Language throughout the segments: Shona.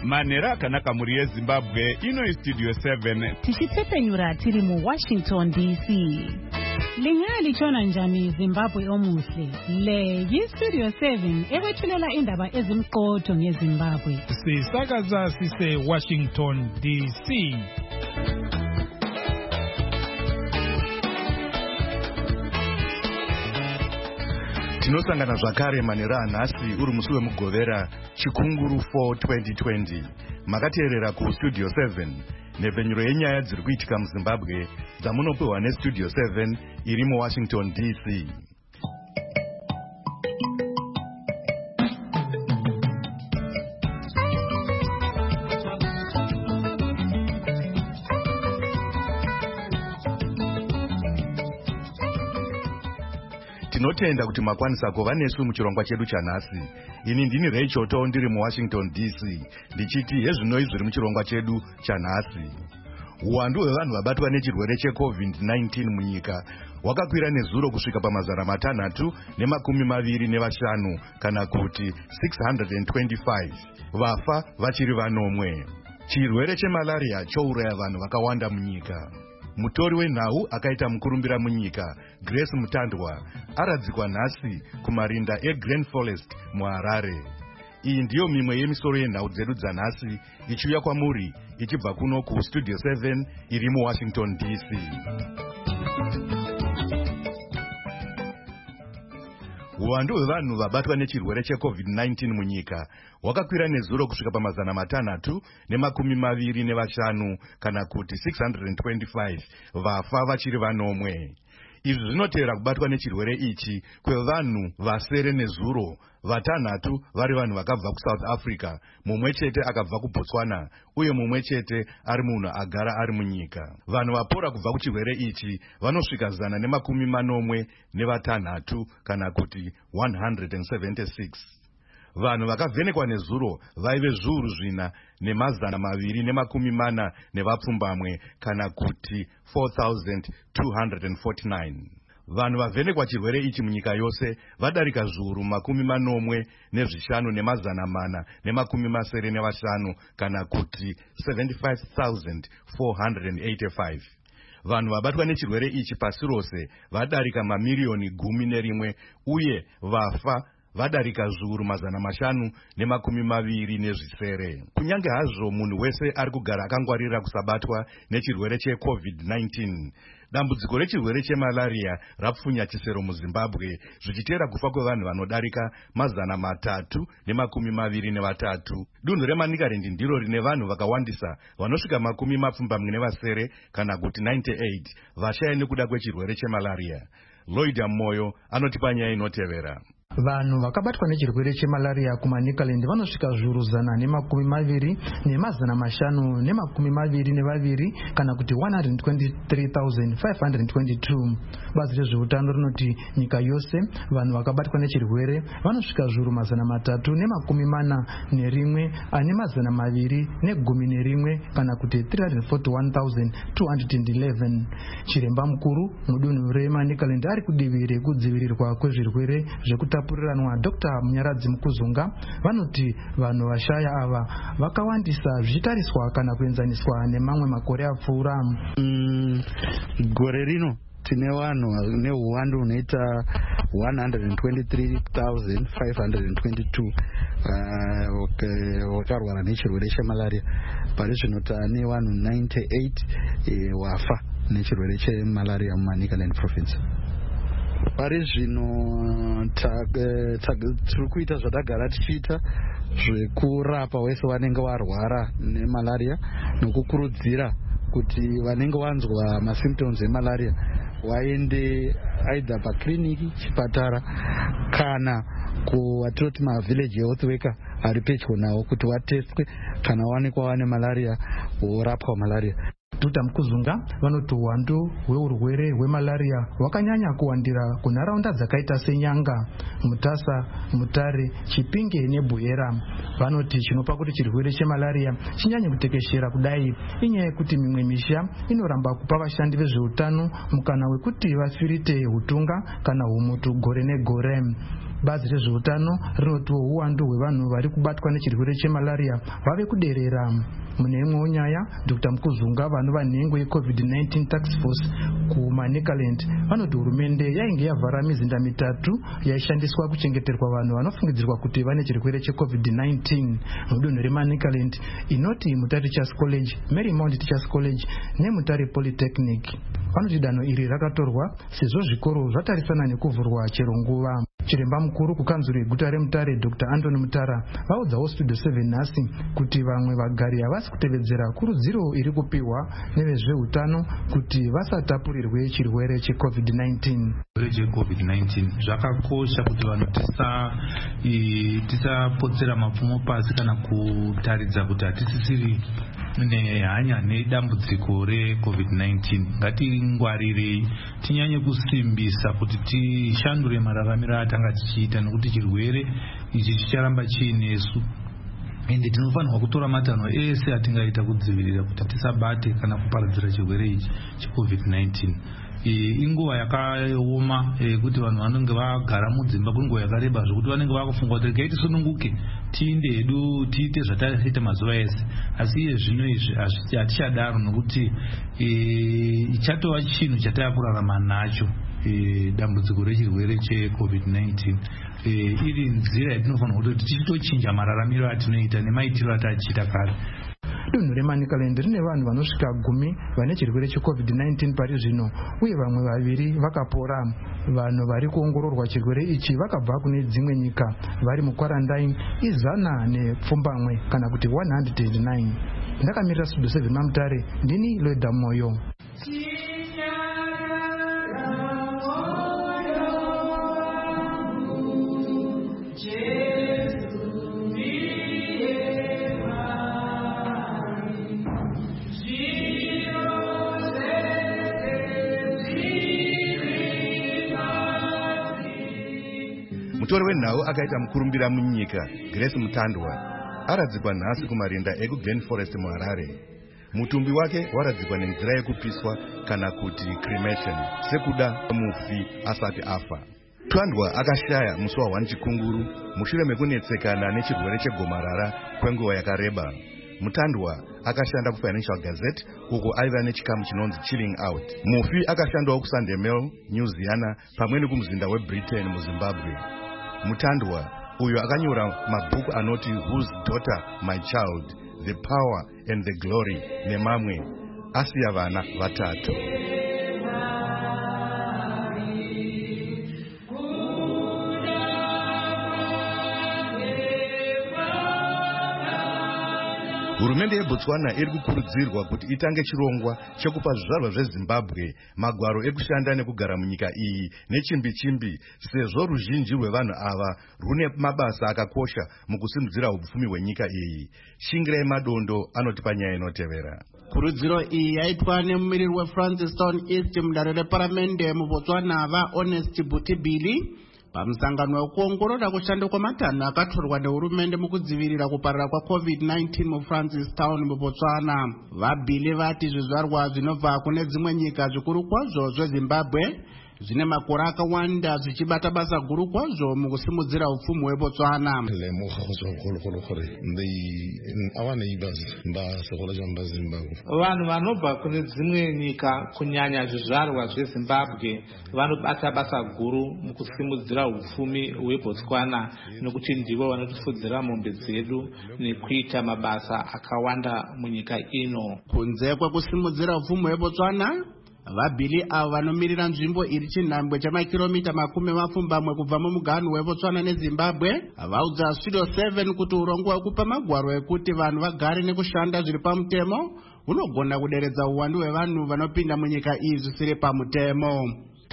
manhero akanaka mhuri yezimbabwe. Ino Studio 7 tichitsepenyura tiri muWashington DC. Lingalichona njani Zimbabwe omuhle? Le yiStudio 7 ekwethulela indaba ezimqotho ngeZimbabwe. Sisakaza sise Washington DC. Tinosangana zvakare manhero anhasi uri musi wemugovera chikunguru 4 2020. Makateerera kuStudio 7 nepfenyuro yenyaya dziri kuitika muZimbabwe dzamunopiwa neStudio 7 iri muWashington DC. Tinotenda kuti makwanisa kuva nesu muchirongwa chedu chanhasi. Ini ndini Ray Choto ndiri muWashington DC ndichiti hezvinoi zviri muchirongwa chedu chanhasi. Uwandu hwevanhu vabatwa nechirwere cheCovid-19 munyika hwakakwira nezuro kusvika pa325 kana kuti 625, vafa vachiri vanomwe. Chirwere chemalaria chouraya vanhu vakawanda munyika. Mutori wenhau akaita mukurumbira munyika Grace Mutandwa aradzikwa nhasi kumarinda eGreen Forest muHarare. Iyi ndiyo mimwe yemisoro yenhau dzedu dzanhasi ichiuya kwamuri ichibva kuno kuStudio 7 iri muWashington DC. Uwandu hwevanhu vabatwa nechirwere cheCovid-19 munyika hwakakwira nezuro kusvika pa325 kana kuti 625, vafa vachiri vanomwe. Izvi zvinotevera kubatwa nechirwere ichi kwevanhu vasere nezuro, 6 vari vanhu vakabva kuSouth Africa, mumwe chete akabva kuBotswana uye mumwe chete ari munhu agara ari munyika. Vanhu vapora kubva kuchirwere ichi vanosvika 146 kana kuti 176. Vanhu vakavhenekwa nezuro vaive zviuru 4,240 nevapfumbamwe kana kuti 4,249. Vanhu vavhenekwa chirwere ichi munyika yose vadarika zviuru 45,485 kana kuti 75,485. Vanhu vabatwa nechirwere ichi pasi rose vadarika mamiliyoni 11 uye vafa vadarika zviuru 520. Kunyange hazvo munhu wese ari kugara akangwarira kusabatwa nechirwere cheCovid-19, dambudziko rechirwere chemalaria rapfunya chisero muZimbabwe zvichitera kufa kwevanhu vanodarika 323. Dunhu reManicaland ndiro rine vanhu vakawandisa vanosvika 70 kana kuti 98 vashaya nekuda kwechirwere chemalaria. Lloyd Moyo anotipa nyaya inotevera. Vanhu vakabatwa nechirwere chemalaria kuManicaland vanosvika zviuru 125,522 kana kuti 123,522. Bazi rezveutano rinoti nyika yose vanhu vakabatwa nechirwere vanosvika zviuru 341,211 kana kuti 341,211. Chiremba mukuru mudunhu reManicaland ari kudivi rekudzivirirwa kwezvirwere zvekutapuriranwa Dr. Munyaradzi Mukuzunga vanoti vanhu vashaya ava vakawandisa zvichitariswa kana kuenzaniswa nemamwe makore apfuura. Gore rino tine vanhu neuwandu hunoita 123,522 vakarwara nechirwere chemalaria. Pari zvino tane vanhu 98 wafa nechirwere chemalaria muManicaland province. Pari zvino tiri kuita zvatagara tichiita zvekurapa wese vanenge varwara nemalaria nokukurudzira kuti vanenge vanzwa masymptoms emalaria waende aidha pakliniki, chipatara kana kuvatinoti mavillage health worker ari pedyo navo kuti vatestwe kana waonekwa vane malaria vorapwa malaria. Dr. Mukuzunga vanoti uwandu hweurwere hwemalaria hwakanyanya kuwandira kunharaunda dzakaita seNyanga, Mutasa, Mutare, Chipinge neBuyera. Vanoti chinopa kuti chirwere chemalaria chinyanye kutekeshera kudai inyaya yekuti mimwe misha inoramba kupa vashandi vezveutano mukana wekuti vafirite hutunga kana humutu gore negore. bazi rezveutano rinotiwo uwandu hwevanhu vari kubatwa nechirwere chemalaria vave kuderera. Mune imwewo nyaya, Dr. Mukuzunga, vanova nhengo yeCovid-19 Task Force kuManicaland, vanoti hurumende yainge yavhara mizinda 3 yaishandiswa kuchengeterwa vanhu vanofungidzirwa kuti vane chirwere cheCovid-19 mudunhu reManicaland, inoti Mutare Teachers College, Marymount Teachers College neMutare Polytechnic. Vanoti danho iri rakatorwa sezvo zvikoro zvatarisana nekuvhurwa chero nguva. Chiremba mukuru kukanzuro yeguta reMutare, Dr. Anthony Mutara, vaudzawo Studio 7 nhasi kuti vamwe vagari havasi kutevedzera kurudziro iri kupiwa nevezveutano kuti vasatapurirwe chirwere cheCovid-19. COVID-19 zvakakosha kuti vanhu tisapotsera mapfumo pasi kana kutaridza kuti hatisisiri nehanya nedambudziko reCovid-19. Ngatingwarirei, tinyanye kusimbisa kuti tishandure mararamiro atanga tichiita, nekuti chirwere ichi chicharamba chiinesu. Ende tinofanirwa kutora matanho ese atingaita kudzivirira kuti tisabate kana kuparadzira chirwere ichi cheCovid-19. Inguva yakaoma kuti vanhu vanenge vagara mudzimba kwenguva yakareba zvokuti vanenge vakufunga kuti regai tisununguke tiinde hedu tiite zvataiita mazuva ese. Asi iye zvino izvi hatichadaro, nokuti ichatova chinhu chataakurarama nacho dambudziko rechirwere cheCovid-19. Iri nzira yatinofanirwa kuti tichitochinja mararamiro atinoita nemaitiro atachiita kare. Dunhu reManicaland rine vanhu vanosvika 10 vane chirwere cheCovid-19 pari zvino, uye vamwe 2 vakapora. Vanhu vari kuongororwa chirwere ichi vakabva kune dzimwe nyika vari mukwarandaini 120 kana kuti 109. Ndakamirira Studio 7 maMutare, ndini Loida Moyo. Mutori wenhau akaita mukurumbira munyika Grace Mutandwa aradzikwa nhasi kumarinda ekuGlen Forest muHarare. Mutumbi wake waradzikwa nenzira yekupiswa kana kuti cremation, sekuda mufi asati afa. Mutandwa akashaya musi wa1 Chikunguru mushure mekunetsekana nechirwere chegomarara kwenguva yakareba. Mutandwa akashanda kuFinancial Gazette uko aiva nechikamu chinonzi Chilling Out. Mufi akashandawo kuSunday Mail, Newsiana pamwe nekumuzinda weBritain muZimbabwe. Mutandwa uyo akanyora mabhuku anoti Whose Daughter My Child, The Power and the Glory nemamwe, asiya vana 3. Hurumende yeBotswana iri kukurudzirwa kuti itange chirongwa chekupa zvizvarwa zveZimbabwe magwaro ekushanda nekugara munyika iyi nechimbi-chimbi, sezvo ruzhinji rwevanhu ava rune mabasa akakosha mukusimudzira upfumi hwenyika iyi. Shingirai Madondo anotipa nyaya inotevera. Kurudziro iyi yaitwa nemumiriri weFrancistown East mudare reparamende muBotswana vaHonest Butibili pamusangano wekuongorora kushanda kwematanho akatorwa nehurumende mukudzivirira kuparara kwaCovid-19 muFrancistown muBotswana. Vabhili vati zvizvarwa zvinobva kune dzimwe nyika zvikuru kwazvo zveZimbabwe zvine makore akawanda zvichibata basa guru kwazvo mukusimudzira upfumi hweBotswana. Vanhu vanobva kune dzimwe nyika kunyanya zvizvarwa zveZimbabwe vanobata basa guru mukusimudzira upfumi hweBotswana, nokuti ndivo vanotifudzira mombe dzedu nekuita mabasa akawanda munyika ino. Kunze kwekusimudzira upfumi hweBotswana, vabhili avo vanomirira nzvimbo iri chinhambwe chamakiromita 20 kubva mumuganhu weBotswana neZimbabwe vaudza Studio 7 kuti urongwa hwekupa magwaro ekuti vanhu vagare nekushanda zviri pamutemo hunogona kuderedza uwandu hwevanhu vanopinda munyika iyi zvisiri pamutemo.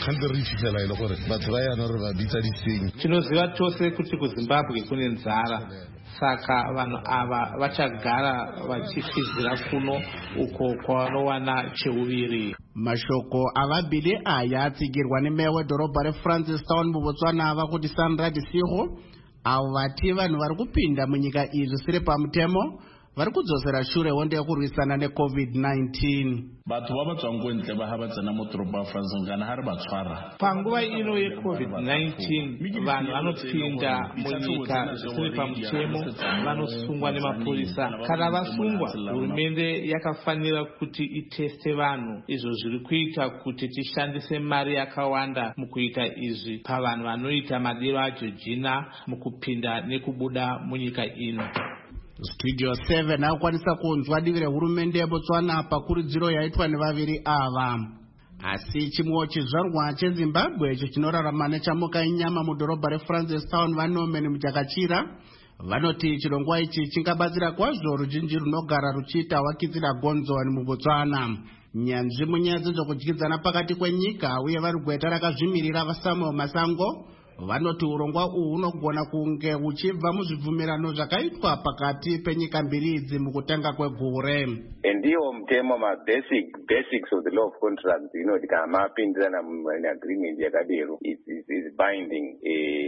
Tinoziva chose kuti kuZimbabwe kune nzara, saka vanhu ava vachagara vachifizira kuno uko kwavanowana cheuviri. Mashoko avabhili aya atsigirwa nemeya wedhorobha reFrancistown muBotswana ava kuti Sandra Disigo, avo vati vanhu vari kupinda munyika iyi zvisiri pamutemo vari kudzosera shure hondo yekurwisana neCovid-19. batho ba batswang ko ntle ba ha ba tsena mo toropo ya France kana ha re ba tshwara panguva ino yeCovid-19 vanhu vanopinda munyika zvisiri pamutemo vanosungwa nemapurisa. Kana vasungwa, hurumende yakafanira kuti iteste vanhu. Izvo zviri kuita kuti tishandise mari yakawanda mukuita izvi pavanhu vanoita madiro ajojina mukupinda nekubuda munyika ino. Studio 7 akwanisa kunzwa divi rehurumende yeBotswana pakurudziro yaitwa nevaviri ava. Asi chimwe chizvarwa cheZimbabwe icho chinorarama nechamuka inyama mudhorobha reFrancistown vanomeni muchakachira vanoti chirongwa ichi chingabatsira kwazvo ruzhinji runogara ruchiita wakitsira gonzoni muBotswana. Nyanzvi munyaya dzokudyidzana pakati kwenyika uye vari gweta rakazvimirira vaSamuel Masango vanoti urongwa uhu hunogona kunge uchibva muzvibvumirano zvakaitwa pakati penyika mbiri idzi mukutanga kwegore. Ndiwo mutemo basics of the law of contracts inoti kana mapindirana agreement yakadero is binding.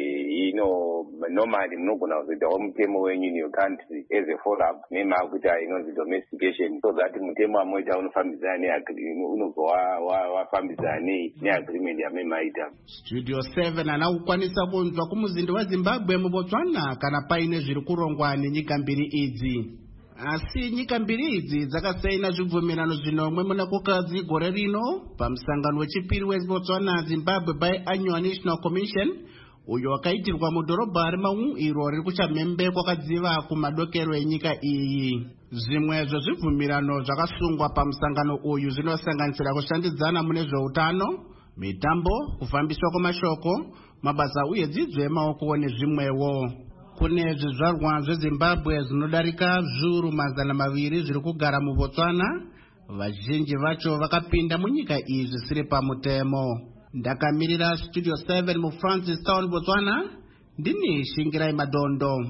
Normally munogona kuzoitawo mutemo wenyu in your country as a follow up nemakuita inonzi domestication, so that mutemo amoita unofambidzana unobva wafambidzana neagreement yamemaita. Studio 7 anakukwanisa kunzwa kumuzinda weZimbabwe muBotswana kana paine zviri kurongwa nenyika mbiri idzi. Asi nyika mbiri idzi dzakasaina zvibvumirano zvinomwe muna kukadzi gore rino pamusangano wechipiri weBotswana Zimbabwe Biannual National Commission uyo wakaitirwa mudhorobha reMaun iro riri kuchamhembe kwakadziva kumadokero enyika iyi. Zvimwe zvezvibvumirano zvakasungwa pamusangano uyu zvinosanganisira kushandidzana mune zveutano, mitambo, kufambiswa kwamashoko, mabasa uye dzidzo yemaoko nezvimwewo. Kune zvizvarwa zveZimbabwe zvinodarika zviuru 200 zviri kugara muBotswana, vazhinji vacho vakapinda munyika iyi zvisiri pamutemo. Ndakamirira Studio 7 muFrancistown, Botswana, ndini Shingirai Madondo.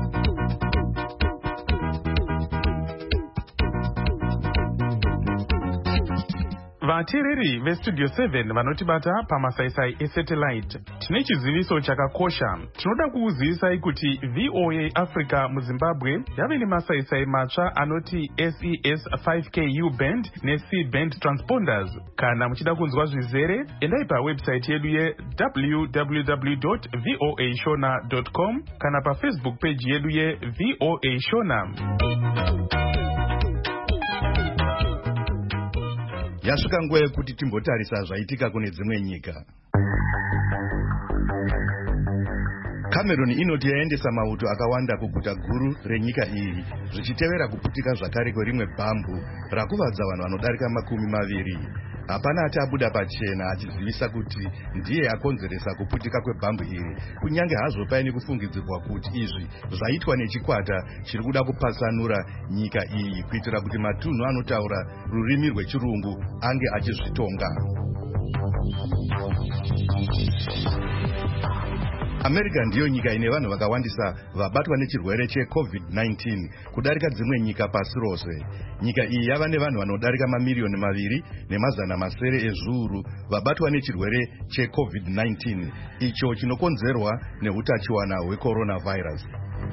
Vateereri veStudio 7 vanotibata pamasaisai esatellite, tine chiziviso chakakosha. Tinoda kukuzivisai kuti VOA Africa muZimbabwe yave nemasaisai matsva anoti SES 5K U-band neC-band transponders. Kana muchida kunzwa zvizere, endai pawebsite yedu www.voashona.com kana paFacebook page yedu yeVOA Shona. Yasvika nguva yekuti timbotarisa zvaitika kune dzimwe nyika. Cameroon inoti yaendesa mauto akawanda kuguta guru renyika iyi zvichitevera kuputika zvakare kwerimwe bhambu rakuvadza vanhu vanodarika 20. Hapana achabuda pachena achizivisa kuti ndiye akonzeresa kuputika kwebhambu iri, kunyange hazvo paine kufungidzirwa kuti izvi zvaitwa nechikwata chiri kuda kupatsanura nyika iyi kuitira kuti matunhu anotaura rurimi rwechirungu ange achizvitonga. America ndiyo nyika ine vanhu vakawandisa vabatwa nechirwere cheCovid-19 kudarika dzimwe nyika pasi rose. Nyika iyi yava nevanhu vanodarika 2,700,000 ezviuru vabatwa nechirwere cheCovid-19 icho chinokonzerwa neutachiwana hwecoronavirus.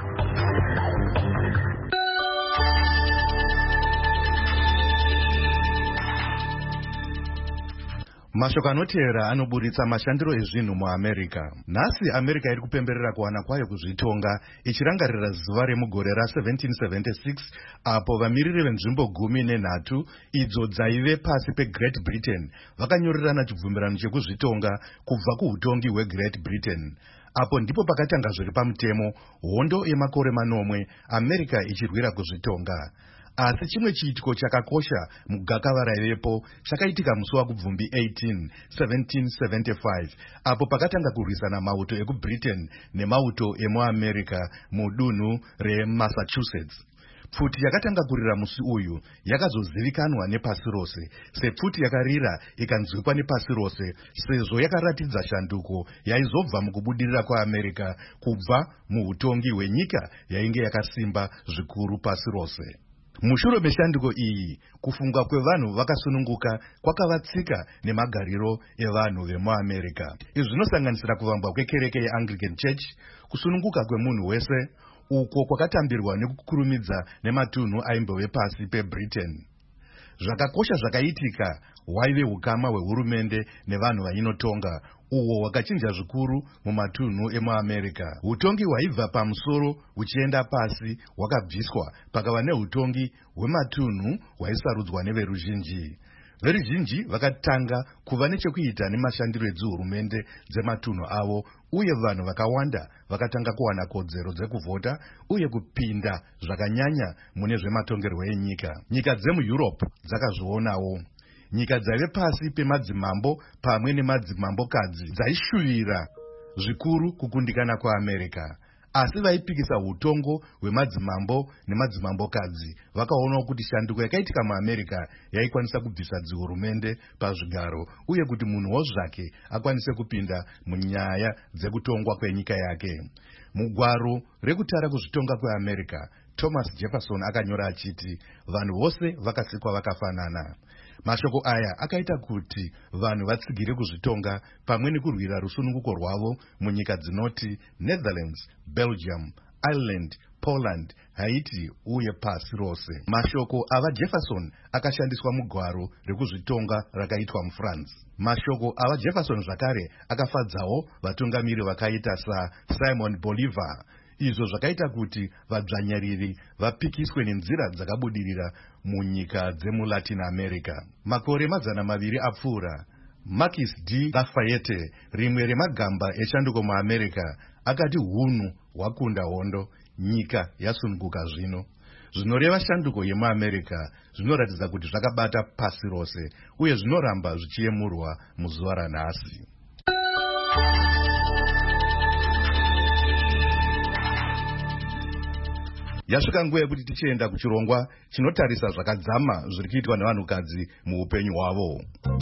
Mashoko anoteera anoburitsa mashandiro ezvinhu muAmerica. Nhasi America iri kupemberera kuwana kwayo kuzvitonga ichirangarira zuva remugore ra1776 apo vamiriri venzvimbo 13 idzo dzaive pasi peGreat Britain vakanyorerana chibvumirano chekuzvitonga kubva kuutongi hweGreat Britain. Apo ndipo pakatanga zviri pamutemo hondo yemakore 9 America ichirwira kuzvitonga. Asi chimwe chiitiko chakakosha mugakava raivepo chakaitika musi waKubvumbi 18, 1775 apo pakatanga kurwisana mauto ekuBritain nemauto emuAmerica mudunhu reMassachusetts. Pfuti yakatanga kurira musi uyu yakazozivikanwa nepasi rose sepfuti yakarira ikanzwikwa nepasi rose sezvo yakaratidza shanduko yaizobva mukubudirira kwaAmerica kubva muutongi hwenyika yainge yakasimba zvikuru pasi rose. Mushure meshanduko iyi, kufunga kwevanhu vakasununguka kwakavatsika nemagariro evanhu vemuAmerica. Izvi zvinosanganisira kuvambwa kwekereke yeAnglican Church, kusununguka kwemunhu wese, uko kwakatambirwa nekukurumidza nematunhu aimbove pasi peBritain. Zvakakosha zvakaitika waive ukama hwehurumende nevanhu vainotonga, uwo wakachinja zvikuru mumatunhu emuAmerica. Utongi hwaibva pamusoro huchienda pasi hwakabviswa, pakava neutongi hwematunhu hwaisarudzwa neveruzhinji. Veruzhinji vakatanga kuva nechekuita nemashandiro edzihurumende dzematunhu avo, uye vanhu vakawanda vakatanga kuwana kodzero dzekuvhota uye kupinda zvakanyanya mune zvematongerwo enyika. Nyika dzemuEurope dzakazvionawo. Nyika dzaive pasi pemadzimambo pamwe nemadzimambokadzi dzaishuvira zvikuru kukundikana kwaAmerica, asi vaipikisa utongo hwemadzimambo nemadzimambokadzi vakaonawo kuti shanduko yakaitika muAmerica yaikwanisa kubvisa dzihurumende pazvigaro uye kuti munhuwo zvake akwanise kupinda munyaya dzekutongwa kwenyika yake. Mugwaro rekutara kuzvitonga kweAmerica, Thomas Jefferson akanyora achiti vanhu vose vakasikwa vakafanana. Mashoko aya akaita kuti vanhu vatsigire kuzvitonga pamwe nekurwira rusununguko rwavo munyika dzinoti Netherlands, Belgium, Ireland, Poland, Haiti uye pasi rose. Mashoko ava Jefferson akashandiswa mugwaro rekuzvitonga rakaitwa muFrance. Mashoko ava Jefferson zvakare akafadzawo vatungamiri vakaita saSimon Bolivar. Izvo zvakaita kuti vadzvanyariri vapikiswe nenzira dzakabudirira munyika dzemulatin America. Makore mazana maviri apfuura, Marquis de Lafayette, rimwe remagamba eshanduko muAmerica, akati hunhu hwakunda hondo, nyika yasununguka zvino. Zvinoreva shanduko yemuAmerica zvinoratidza kuti zvakabata pasi rose uye zvinoramba zvichiyemurwa muzuva ranhasi. Yasvika nguva yekuti tichienda kuchirongwa chinotarisa zvakadzama zviri kuitwa nevanhukadzi muupenyu hwavo.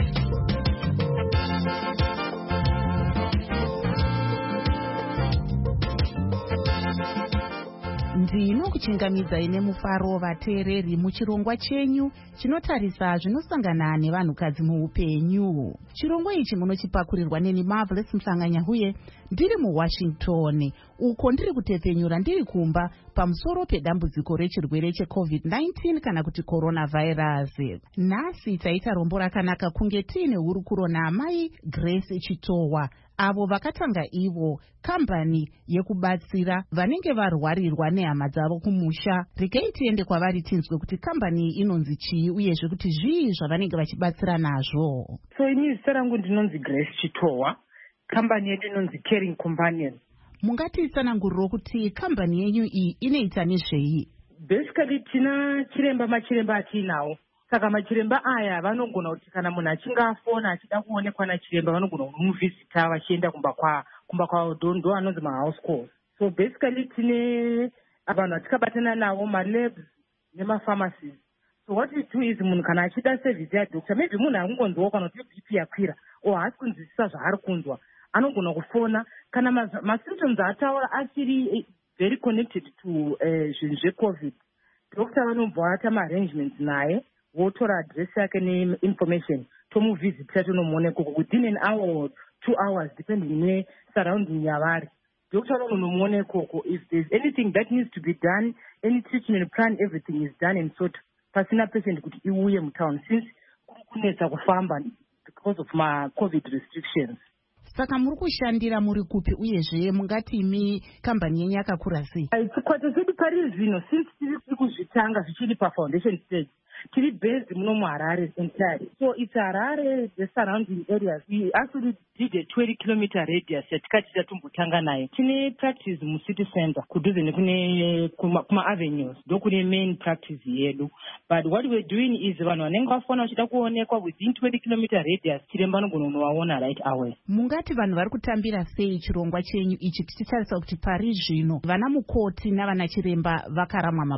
Ndinokuchingamidzai nemufaro vateereri muchirongwa chenyu chinotarisa zvinosangana nevanhukadzi muupenyu. Chirongwa ichi munochipakurirwa neni Marvelous Mhlanganya-Huye ndiri muWashington, uko ndiri kutepenyura ndiri kumba pamusoro pedambudziko rechirwere cheCovid-19 kana kuti coronavirus. Nhasi taita rombo rakanaka kunge tiine hurukuro naamai Grace Chitowa, avo vakatanga ivo kambani yekubatsira vanenge varwarirwa nehama dzavo kumusha. Regai tiende kwavari tinzwe kuti kambani inonzi chii uyezve kuti zvii zvavanenge vachibatsira nazvo. So ini zita rangu ndinonzi Grace Chitowa, kambani yedu inonzi Caring Companion. Mungatitsananguriro kuti kambani yenyu iyi inoita nezvei? Basically tina machiremba atinawo. Saka machiremba aya vanogona kuti kana munhu achinge afona achida kuonekwa nachiremba vanogona kumuvhizita vachienda kumba kwavo, ndo anonzi mahouse calls. So basically tine vanhuvatikabatana navo malabs nemapharmacies. So what we do is munhu kana achida service yadhokta, maybe munhu akungonzwawo kana kuti BP yakwira o haasi kunzwisisa zvaari kunzwa, anogona kufona kana masymptoms ataura achiri very connected to zvinhu zveCovid. Dhokta vanobva vaita maarrangements naye, votora address yake neinformation, tomuvhizita tonomuoneka within an hour or 2 hours depending nesurrounding yavari. Dhokta vanonomuona ikoko. If there's anything that needs to be done, any treatment plan, everything is done and sort pasina patient kuti iuye mutown since kunetsa kufamba because of COVID restrictions. Saka muri kushandira muri kupi uyezve mungati imi kambani yenyu yakakura sei? Chikwata chedu pari zvino since tiri kuzvitanga zvichiri pafoundation stage, tiri based muno muHarare entirely. So it's Harare, the surrounding areas. We actually did a 20-kilometer radius yatikati tatombotanga nayo. Tine practice mucity center kudhuze nekune kuma avenues ndokune main practice yedu. But what we're doing is vanhu vanenge vafona vachida kuonekwa within 20-kilometer radius chiremba anogona kunovaona right away. Mungati vanhu vari kutambira sei chirongwa chenyu ichi tichitarisa kuti pari zvino vana mukoti navana chiremba vakaramwa mabasa?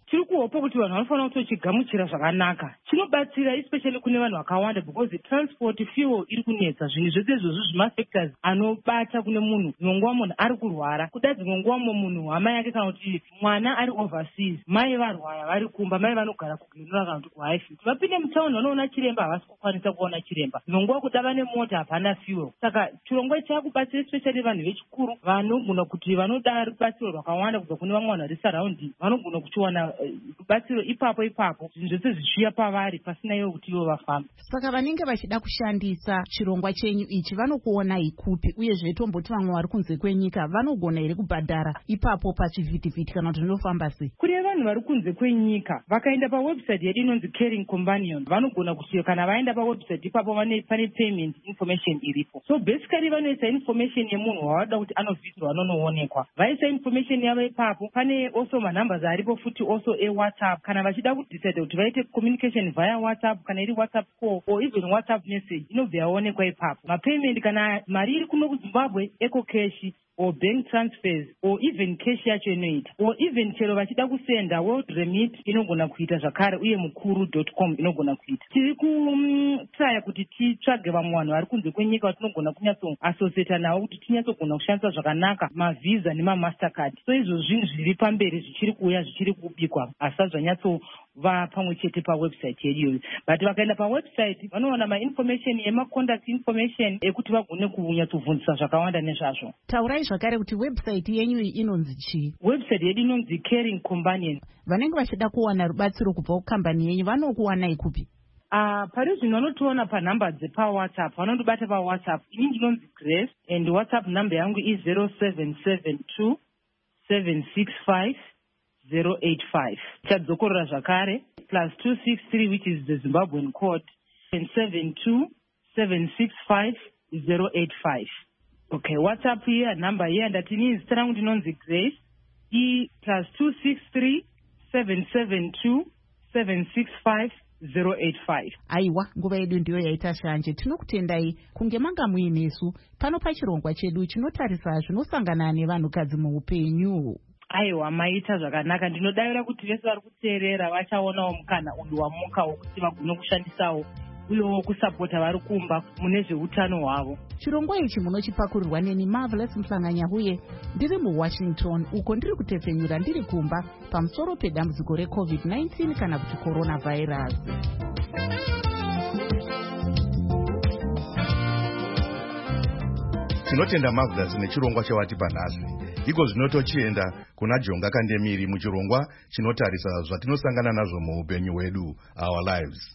chiri kuhopa kuti vanhu vanofanira kutochigamuchira zvakanaka. Chinobatsira especially kune vanhu vakawanda because transport fuel iri kunetsa. Zvinhu zvese izvozvo zvimafactors anobata kune munhu. Dzimwe nguva munhu ari kurwara, kuda dzimwe nguva munhu hama yake kana kuti mwana ari overseas, mai varwara vari kumba, mai vanogara kuGlenora kana kuti kuHighfield, vapinde mutaundi vanoona chiremba havasi kukwanisa kuona chiremba. Dzimwe nguva kuda vane mota hapana fuel. Saka chirongwa chakubatsira especially vanhu vechikuru vanogona kuti vanoda rubatsiro rwakawanda kubva kune vamwe vanhu vari surrounding, vanogona kuchiwana rubatsiro ipapo zvinhu zvese zvichiuya pavari pasina ivo kuti ivo vafamba. Saka vanenge vachida kushandisa chirongwa chenyu ichi vanokuonai kupi, uyezve tomboti vamwe vari kunze kwenyika vanogona here kubhadhara ipapo pachivhitivhiti kana kuti ndinofamba sei? Kune vanhu vari kunze kwenyika vakaenda pawebsite yedu inonzi Caring Companion, vanogona kuti kana vaenda pawebsite ipapo pane payment information iripo. So basically vanoisa information yemunhu wavada kuti anovhitirwa anonoonekwa. Vaisa information yavo ipapo. Pane also manumbers aripo futi also WhatsApp kana vachida kudecide kuti vaite communication via WhatsApp kana iri WhatsApp call or even WhatsApp message inobva yaonekwa ipapo. Mapayment kana mari iri kuno kuZimbabwe eco cash or bank transfers or even cash yacho inoita or even chero vachida kusenda World Remit inogona kuita zvakare uye mukuru.com inogona kuita. Tiri kutraya kuti titsvage vamwe vanhu vari kunze kwenyika vatinogona kunyatsoassociata navo kuti tinyatsogona kushandisa zvakanaka mavisa nemamastercard. So izvo zvinhu zviri pamberi zvichiri kuuya zvichiri kubikwa asi zvanyatsova pamwe chete pawebsite yedu iyoyo. But vakaenda pawebsite vanowana mainformation yemacontact information ekuti vagone kunyatsobvunzisa zvakawanda nezvazvo. Taurai zvakare kuti website yenyu inonzi chii? Website yedu inonzi Caring Companion. Vanenge vachida kuwana rubatsiro kubva kukambani yenyu vanokuwanai kupi? Pari zvino vanotiona panhamba dzepaWhatsApp, vanondibata paWhatsApp. Ini ndinonzi Grace and WhatsApp number yangu is 0772 765 085. Chadzokorora zvakare +263 which is the Zimbabwean code and 72 765 085. Okay, WhatsApp here number here ndatini zita rangu ndinonzi Grace +263 772 765 085. Aiwa, nguva yedu ndiyo yaita shanje. Tinokutendai kunge manga muinesu pano pachirongwa chedu chinotarisa zvinosangana nevanhukadzi muupenyu. Aiwa, maita zvakanaka. Ndinodavira kuti vese vari kuteerera vachaonawo mukana uyu wamuka wokuti vagone kushandisawo uyewo kusapota vari kumba mune zveutano hwavo. Chirongwa ichi munochipakurirwa neni Marvelous Mhlanganyahuye ndiri muWashington uko ndiri kutepfenyura ndiri kumba pamusoro pedambudziko reCovid-19 kana kuti coronavirus. Tinotenda Marvelous nechirongwa chawatipa nhasi. Iko zvinotochienda kuna Jonga Kandemiri muchirongwa chinotarisa zvatinosangana nazvo muupenyu hwedu, our lives.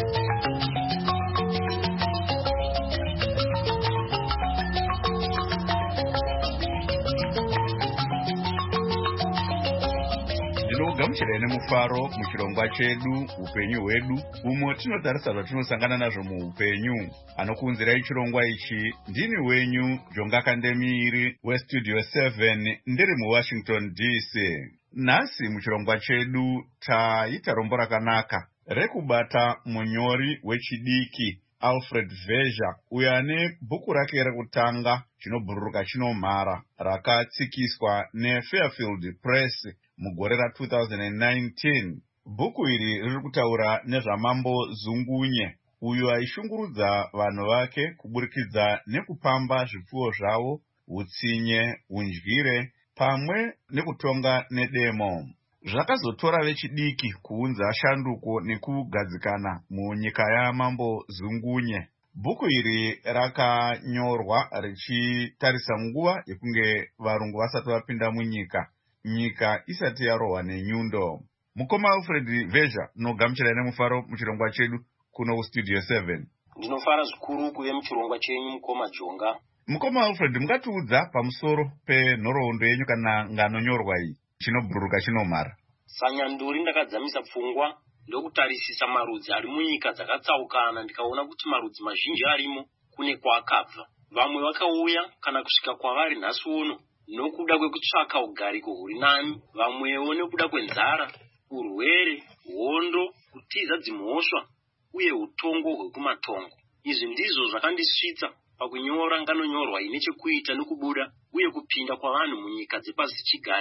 Ndinogamuchira nemufaro muchirongwa chedu upenyu hwedu umo tinotarisa zvatinosangana nazvo muupenyu. Anokuunzirai chirongwa ichi ndini wenyu Jonga Kandemiri weStudio 7 ndiri muWashington DC. Nhasi muchirongwa chedu taita rombo rakanaka rekubata munyori wechidiki Alfred Vesha uyo ane bhuku rake rekutanga chinobhururuka chinomhara rakatsikiswa neFairfield Press mugore ra2019. Bhuku iri riri kutaura nezvamambo Zungunye uyo aishungurudza vanhu vake kuburikidza nekupamba zvipfuwo zvavo, utsinye, undyire pamwe nekutonga nedemo. Zvakazotora vechidiki kuunza shanduko nekugadzikana munyika yamambo Zungunye. Bhuku iri rakanyorwa richitarisa nguva yekunge varungu vasati vapinda munyika, nyika isati yarohwa nenyundo. Mukoma Alfred Vesha, nogamuchira nemufaro muchirongwa chedu kuno kuStudio 7. Ndinofara zvikuru kuve muchirongwa chenyu mukoma Jonga. Mukoma Alfred, mungatiudza pamusoro penhoroondo yenyu kana nganonyorwa iyi chinobhururuka chinomhara? Sanyanduri ndakadzamisa pfungwa ndokutarisisa marudzi ari munyika dzakatsaukana, ndikaona kuti marudzi mazhinji arimo kune kwaakabva. Vamwe vakauya kana kusvika kwavari nhasi uno nokuda kwekutsvaka ugariko huri nani, vamwewo nekuda kwenzara, urwere, hondo, kutiza dzimhosva uye utongo hwekumatongo. Izvi ndizvo zvakandisvitsa pakunyora nganonyorwa ine chekuita nokubuda uye kupinda kwavanhu munyika dzepasi chigare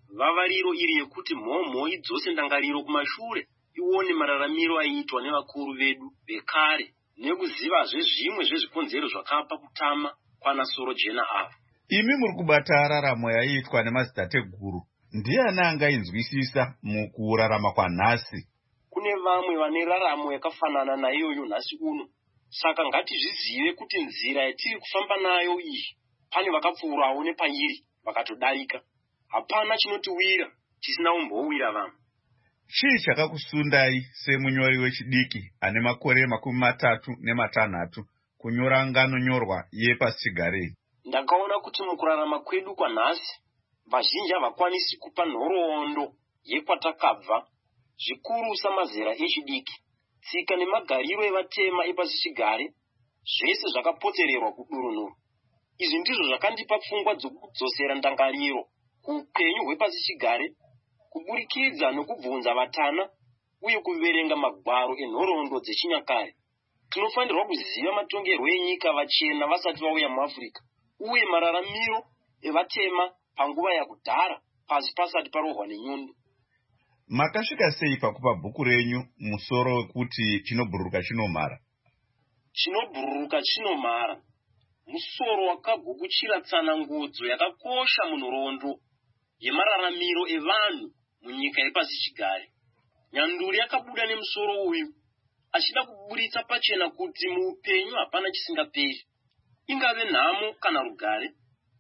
vavariro iri yekuti mhomho idzose ndangariro kumashure, ione mararamiro aiitwa nevakuru vedu vekare, nekuzivazve zvimwe zvezvikonzero zvakapa kutama kwanasoro jena avo. Imi muri kubata raramo yaiitwa nemadzitateguru. Ndiani angainzwisisa mukurarama kwanhasi? Kune vamwe vane raramo yakafanana naiyoyo nhasi uno. Saka ngatizvizive kuti nzira yatiri kufamba nayo iyi, pane vakapfuurawo nepairi vakatodarika. Hapana chinotiwira chisina umbowira vamwe. Chii chakakusundai semunyori wechidiki ane makore 36 kunyora ngano nyorwa yepasichigare? Ndakaona kuti mukurarama kwedu kwanhasi, vazhinji havakwanisi kupa nhoroondo yekwatakabva, zvikuru samazera echidiki. Tsika nemagariro evatema epasichigare zvese zvakapotererwa kudurunhuru. Izvi ndizvo zvakandipa pfungwa dzokudzosera ndangariro kuupenyu hwepasichigare, kuburikidza nokubvunza vatana uye kuverenga magwaro enhoroondo dzechinyakare. Tinofanirwa kuziva matongerwo enyika vachena vasati vauya muAfrica, uye mararamiro evatema panguva yakudhara pasi pasati parohwa nenyundo. Makasvika sei pakupa bhuku renyu musoro wekuti chinobhururuka chinomhara? Chinobhururuka chinomhara musoro wakagukuchira tsanangudzo yakakosha munhoroondo yemararamiro evanhu munyika yepasichigare. Nyanduri yakabuda nemusoro uyu achida kuburitsa pachena kuti muupenyu hapana chisingaperi, ingave nhamo kana rugare,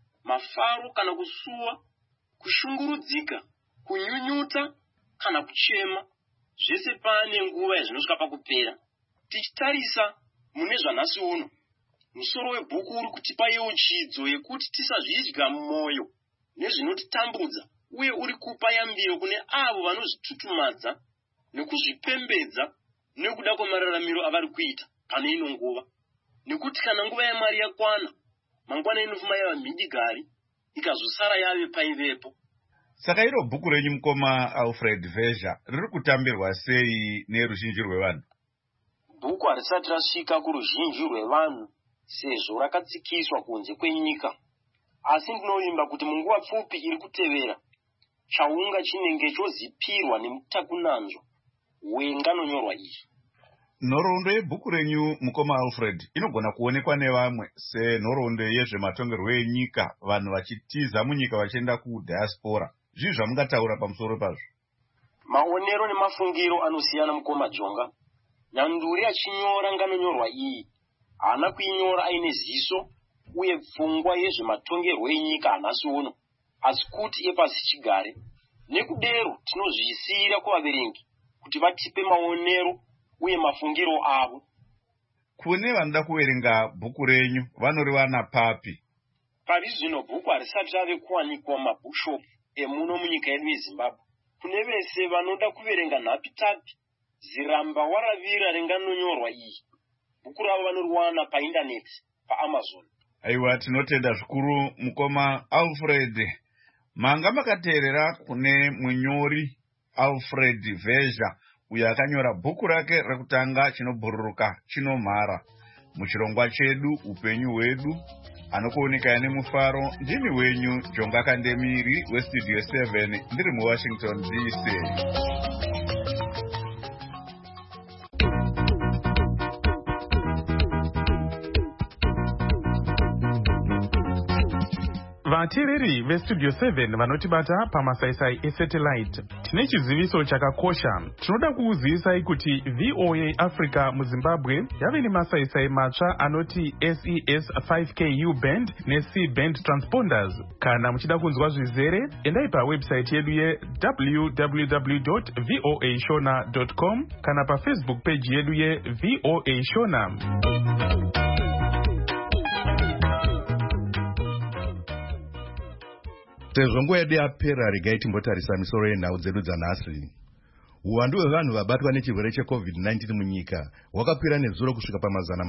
mafaro kana kusuwa, kushungurudzika, kunyunyuta kana kuchema, zvese pane nguva yazvinosvika pakupera. Tichitarisa mune zvanhasi uno, musoro webhuku uri kutipa yeuchidzo yekuti tisazvidya mumwoyo nezvinotitambudza, uye uri kupa yambiro kune avo vanozvitutumadza nekuzvipembedza nekuda kwemararamiro avari kuita pane ino nguva. Nekuti kana nguva yaMwari yakwana, mangwana inofuma yava mhidigari ikazosara yave paivepo. Saka iro bhuku renyu mukoma Alfred Vesha riri kutambirwa sei neruzhinji rwevanhu? Bhuku harisati rasvika kuruzhinji rwevanhu sezvo rakatsikiswa kunze kwenyika. Asi ndinovimba kuti munguva pfupi iri kutevera, chaunga chinenge chozipirwa nemutakunanzvo wengano nyorwa iyi. Nhoroondo yebhuku renyu mukoma Alfred inogona kuonekwa nevamwe senhoroondo yezvematongerwo enyika, vanhu vachitiza munyika vachienda kudiaspora. Zvii zvamungataura pamusoro pazvo? Maonero nemafungiro anosiyana mukoma Jonga. Nyanduri achinyora ngano nyorwa iyi haana kuinyora aine ziso uye pfungwa yezvematongerwo enyika hanhasi uno, asi kuti epasichigare. Nekudero tinozvisiyira kuvaverengi kuti vatipe maonero uye mafungiro avo. Kune vanoda kuverenga bhuku renyu vanoriwana papi? Pari zvino bhuku harisati rave kuwanikwa mumabhukshopu emuno munyika yedu yeZimbabwe. Kune vese vanoda kuverenga nhapitapi ziramba waravira renganonyorwa iyi, bhuku ravo vanoriwana paindaneti paAmazon. Aiwa, tinotenda zvikuru mukoma Alfred. Manga makateerera kune munyori Alfred Vesha uyo akanyora bhuku rake rekutanga Chinobhururuka chinomhara. Muchirongwa chedu upenyu hwedu, anokuoneka nemufaro, ndini wenyu Jonga Kandemiri weStudio 7 ndiri muWashington DC. Vateereri veStudio 7 vanotibata pamasaisai esatellite, tine chiziviso chakakosha. Tinoda kuuzivisai kuti VOA Africa muZimbabwe yave nemasaisai matsva anoti SES 5KU band neC band transponders. Kana muchida kunzwa zvizere, endai pawebsite yedu www.voashona.com kana paFacebook page yedu yeVOA Shona. Sezvo nguva yedu yapera, regai timbotarisa misoro yenhau dzedu dzanhasi. Uwandu hwevanhu vabatwa nechirwere cheCovid-19 munyika hwakakwira nezuro kusvika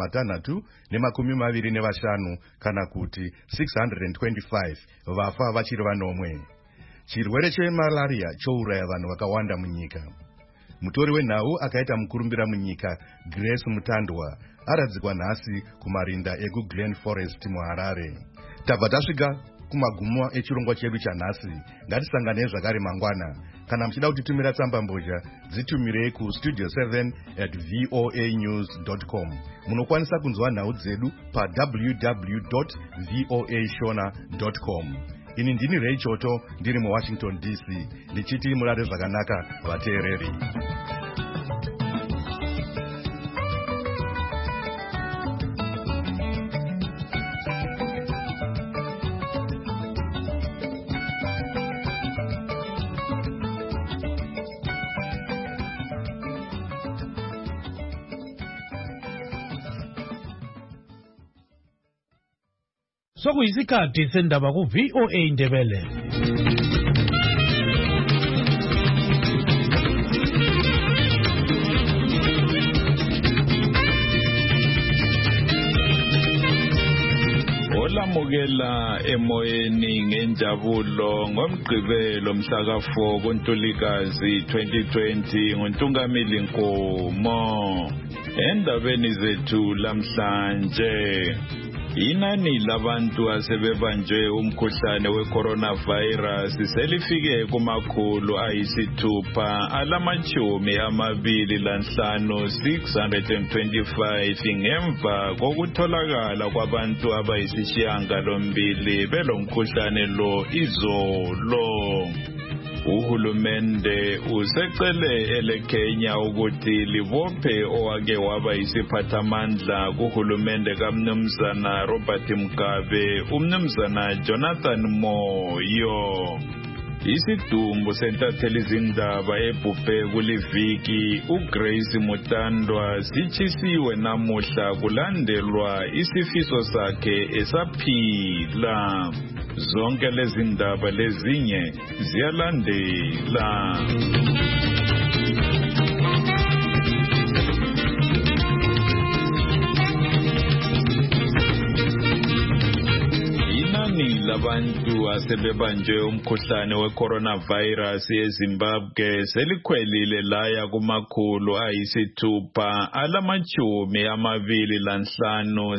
pa225 kana kuti 625 vafa vachiri vanomwe. Chirwere chemalaria chouraya vanhu vakawanda munyika. Mutori wenhau akaita mukurumbira munyika Grace Mutandwa aradzikwa nhasi kumarinda ekuGlen Forest muHarare. Tabva tasvika kumagumo echirongwa chedu chanhasi. Ngatisangane zvakare mangwana. Kana muchida kutitumira tsamba mbozha, dzitumirei ku studio7@voanews.com. Munokwanisa kunzwa nhau dzedu pa www.voashona.com. Ini ndini Ray Choto, ndiri muWashington DC, ndichiti murare zvakanaka vateereri. Sokuyisikhathi sendaba ku VOA Ndebele. Olamukela emoyeni ngenjabulo ngomgqibelo mhla ka4 kuNtulikazi 2020 nguNtungamili Nkomo. Endabeni zethu lamhlanje, inani labantu asebebanjwe umkhuhlane we-coronavirus selifike kumakhulu ayisithupha alamachumi 25 625 ngemva kokutholakala kwabantu abayisishiyagalombili belomkhuhlane lo izolo. Uhulumende usecele eleKenya ukuthi libophe owake waba yisiphathamandla kuhulumende kaMnumzana Robert Mugabe, uMnumzana Jonathan Moyo. Isidumbu sentatheli izindaba ebhubhe kuliviki uGrace Mutandwa sichisiwe namuhla kulandelwa isifiso sakhe esaphila. Zonke lezi ndaba lezinye ziyalandela. Inani labantu asebebanjwe umkhuhlane we-coronavirus eZimbabwe selikhwelile laya kumakhulu ayisithupha alamachumi 25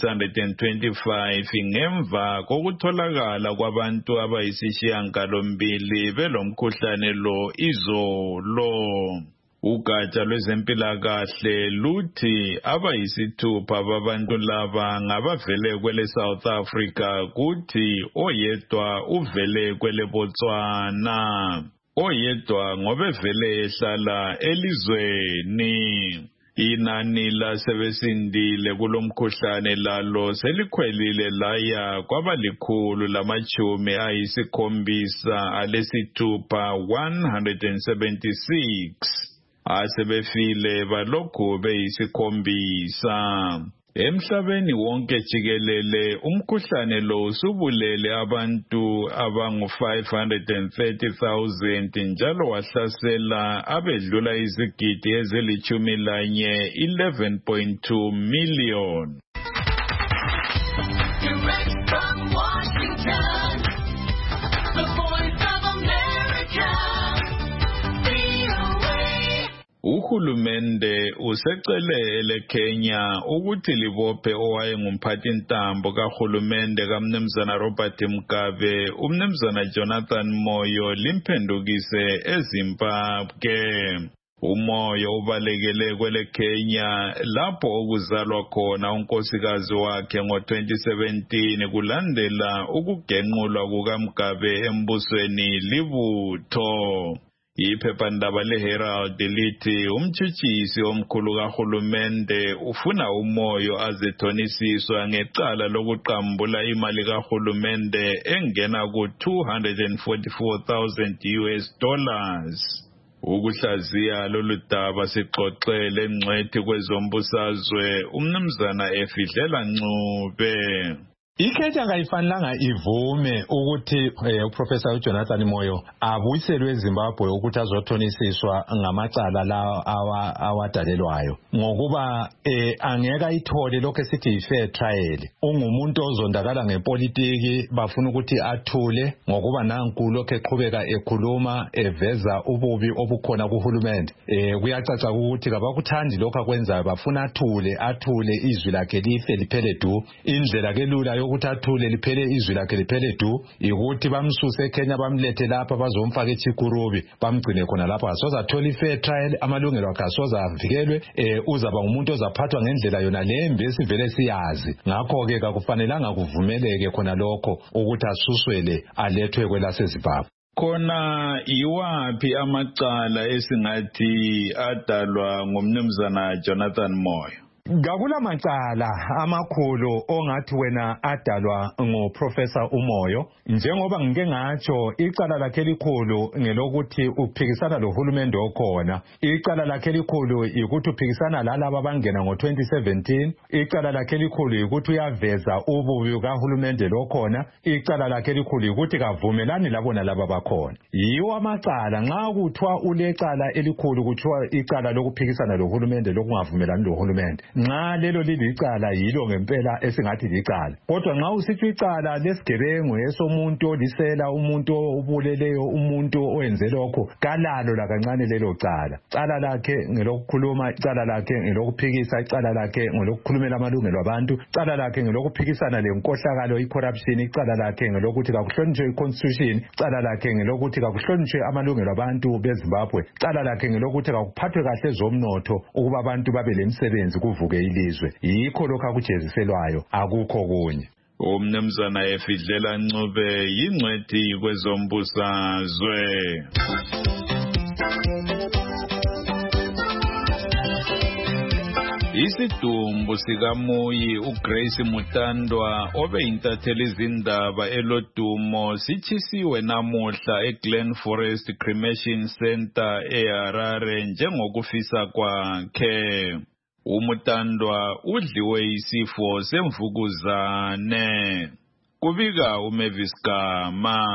625 ngemva kokutholakala kwabantu abayisishiyagalombili belomkhuhlane lo izolo. Ugatsha lwezempilakahle luthi abayisithupha babantu laba ngabavele kwele South Africa, kuthi oyedwa uvele kwele Botswana, oyedwa ngobevele ehlala elizweni. Inani lasebesindile kulomkhuhlane lalo selikhwelile laya kwabalikhulu lamachumi ayisikhombisa alesithupha 176. Asebefile balokhu beyisikhombisa. Emhlabeni wonke jikelele umkhuhlane lo usubulele abantu abangu 530,000 njalo wahlasela abedlula izigidi ezili11 11.2 million. Direct from Washington, the Voice of America. Uhulumende usecele eleKenya ukuthi libophe owayengumphathintambo kahulumende kaMnumzana Robert Mugabe, uMnumzana Jonathan Moyo limphendukise eZimbabwe. Umoyo ubalekele kweleKenya lapho okuzalwa khona unkosikazi wakhe ngo-2017 kulandela ukugenqulwa kukaMugabe embusweni libutho. Iphephandaba leHerald lithi umtshutshisi omkhulu kahulumende ufuna umoyo azithonisiswa ngecala lokuqambula imali kahulumende engena ku$244,000. Ukuhlaziya lolu daba sixoxele ngcwethi kwezombusazwe uMnumzana Efidlela Ncube. Ikhetha kayifanelanga ivume ukuthi uProfessor Jonathan Moyo abuyiselwe eZimbabwe ukuthi azothonisiswa ngamacala lawa awadalelwayo, ngokuba angeka ithole lokho esithi fair trial. Ungumuntu ozondakala ngepolitiki, bafuna ukuthi athule ngokuba nanku lokho eqhubeka ekhuluma eveza ububi obukhona kuhulumende. Kuyacaca ukuthi kabakuthandi lokho akwenzayo, bafuna athule izwi lakhe lihle liphele du. Indlela ke lula ukuthi athule liphele izwi lakhe liphele du ukuthi bamsuse eKenya bamlethe lapha bazomfaka eChikurubi bamgcine khona lapha asoza athola i-fair trial amalungelo akhe asoza avikelwe uzaba ngumuntu ozaphathwa ngendlela yona lembi esivele siyazi ngakho-ke kakufanelanga kuvumeleke khona lokho ukuthi asuswele alethwe kwelaseZimbabwe. Khona iwaphi amacala esingathi adalwa ngumnumzana Jonathan Moyo? Gakula macala amakhulu ongathi wena adalwa ngoProfessor Umoyo njengoba ngike ngatsho icala lakhe elikhulu ngelokuthi uphikisana lohulumende okhona. Icala lakhe elikhulu ukuthi uphikisana lalabo abangena ngo2017. Icala lakhe elikhulu ukuthi uyaveza ububi kahulumende lokhona. Icala lakhe elikhulu ukuthi kavumelani labona laba bakhona. Yiwo amacala nxa kuthiwa ulecala elikhulu kuthiwa icala lokuphikisana lohulumende lokungavumelani lohulumende. Nxa lelo lilicala yilo ngempela esingathi licala. Kodwa nxa usithi icala lesigebengu esomuntu olisela umuntu obuleleyo umuntu owenze lokho kalalo lakancane lelo cala. Cala lakhe ngelokukhuluma, icala lakhe ngelokuphikisa, icala lakhe ngelokukhulumela amalungelo abantu, icala lakhe ngelokuphikisana lenkohlakalo icorruption, icala lakhe ngelokuthi kakuhlonishwe iconstitution, icala lakhe ngelokuthi kakuhlonishwe amalungelo abantu beZimbabwe, icala lakhe ngelokuthi kakuphathwe kahle zomnotho ukuba abantu babe lemisebenzi kuvuke ilizwe. Yikho lokho akujeziselwayo akukho kunye. Umnumzana Efidlela Ncube yingcwethi kwezombusazwe. Isidumbu sikaMuyi uGrace Mutandwa obeyintatheli izindaba elodumo sitshisiwe namuhla eGlen Forest Cremation Center eHarare njengokufisa kwakhe. Umutandwa udliwe isifo semvukuzane. Kubika uMavis Gama.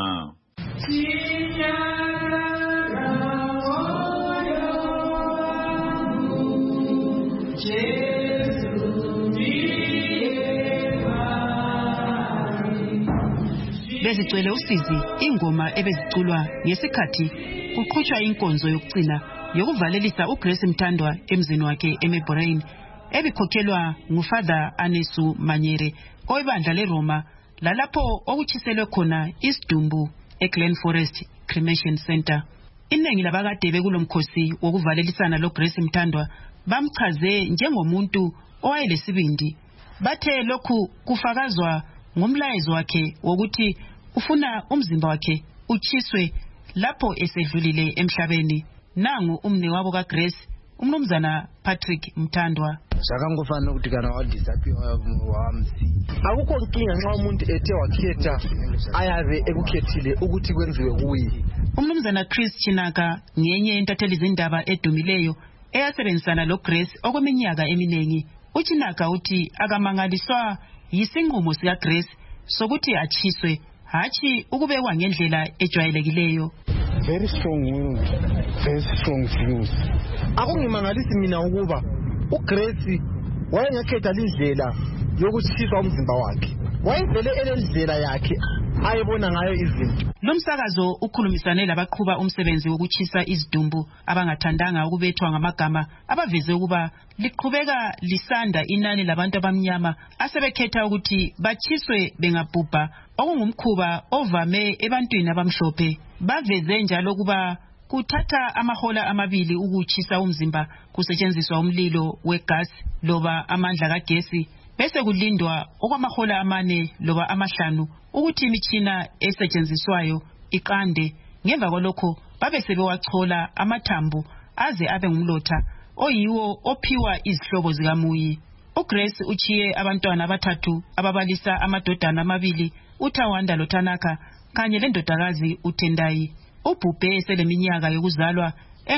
Bezicwele usizi ingoma ebeziculwa ngesikhathi kuqhutshwa inkonzo yokugcina yokuvalelisa uGrace Mtandwa emzini wakhe eMeborane ebikhokhelwa nguFather Anesu Manyere oyibandla leRoma lalapho okutshiselwe khona isidumbu eGlen Forest Cremation Center. Iningi labakade bekulomkhosi wokuvalelisana loGrace Mtandwa bamchaze njengomuntu owayelesibindi. Bathe lokhu kufakazwa ngomlayezo wakhe wokuthi ufuna umzimba wakhe utshiswe lapho esedlulile emhlabeni. Nangu umne wabo kaGrace umnumzana Patrick Mtandwa. Zvakangofana kuti kana wadisappear wamsi akukho nkinga nxa umuntu ethe wakhetha ayabe ekukhethile ukuthi kwenziwe kuye. Umnumzana Chris Chinaka ngenye intatheli izindaba edumileyo eyasebenzisana loGrace okweminyaka eminengi. Uchinaka uthi akamangaliswa yisinqumo sikaGrace sokuthi achiswe hachi ukubekwa ngendlela ejwayelekileyo. Very strong will, very strong views. Akungimangalisi mina ukuba uGrace wayengakhetha indlela yokuchiswa umzimba wakhe. Wayevele elendlela yakhe ayebona ngayo izinto. Lomsakazo ukhulumisane labaqhuba umsebenzi wokuchisa izidumbu abangathandanga ukubethwa ngamagama abaveze ukuba liqhubeka lisanda inani labantu abamnyama asebekhetha ukuthi bachiswe bengabhubha okungumkhuba ovame ebantwini abamhlophe. Baveze njalo ukuba kuthatha amahola amabili ukuchisa umzimba kusetshenziswa umlilo wegas loba amandla kagesi bese kulindwa okwamahola 4 loba 5 ukuthi imitshina esetshenziswayo iqande. Ngemva kwalokho babe sebewachola amathambo aze abe ngumlotha oyiwo ophiwa izihlobo zikaMuyi. uGrace uchiye abantwana abathathu ababalisa amadodana amabili uThawanda loThanaka kanye lendodakazi uTendai. Ubhubhe seleminyaka yokuzalwa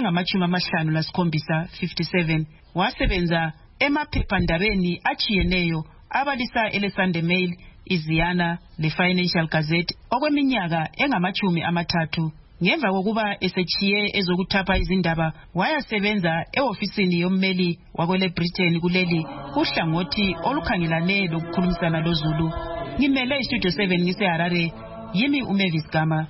engama-57 57. Wasebenza emaphephandabeni achiyeneyo abalisa eLesande Mail, iZiana leFinancial Gazette okweminyaka engama-30. Ngemva kokuba esechiye ezokuthapha izindaba wayasebenza eofisini yommeli wakwele Britain kuleli uhlangothi olukhangelane lokukhulumisana loZulu. Ngimele iStudio 7 ngiseHarare, yimi uMavis Gama.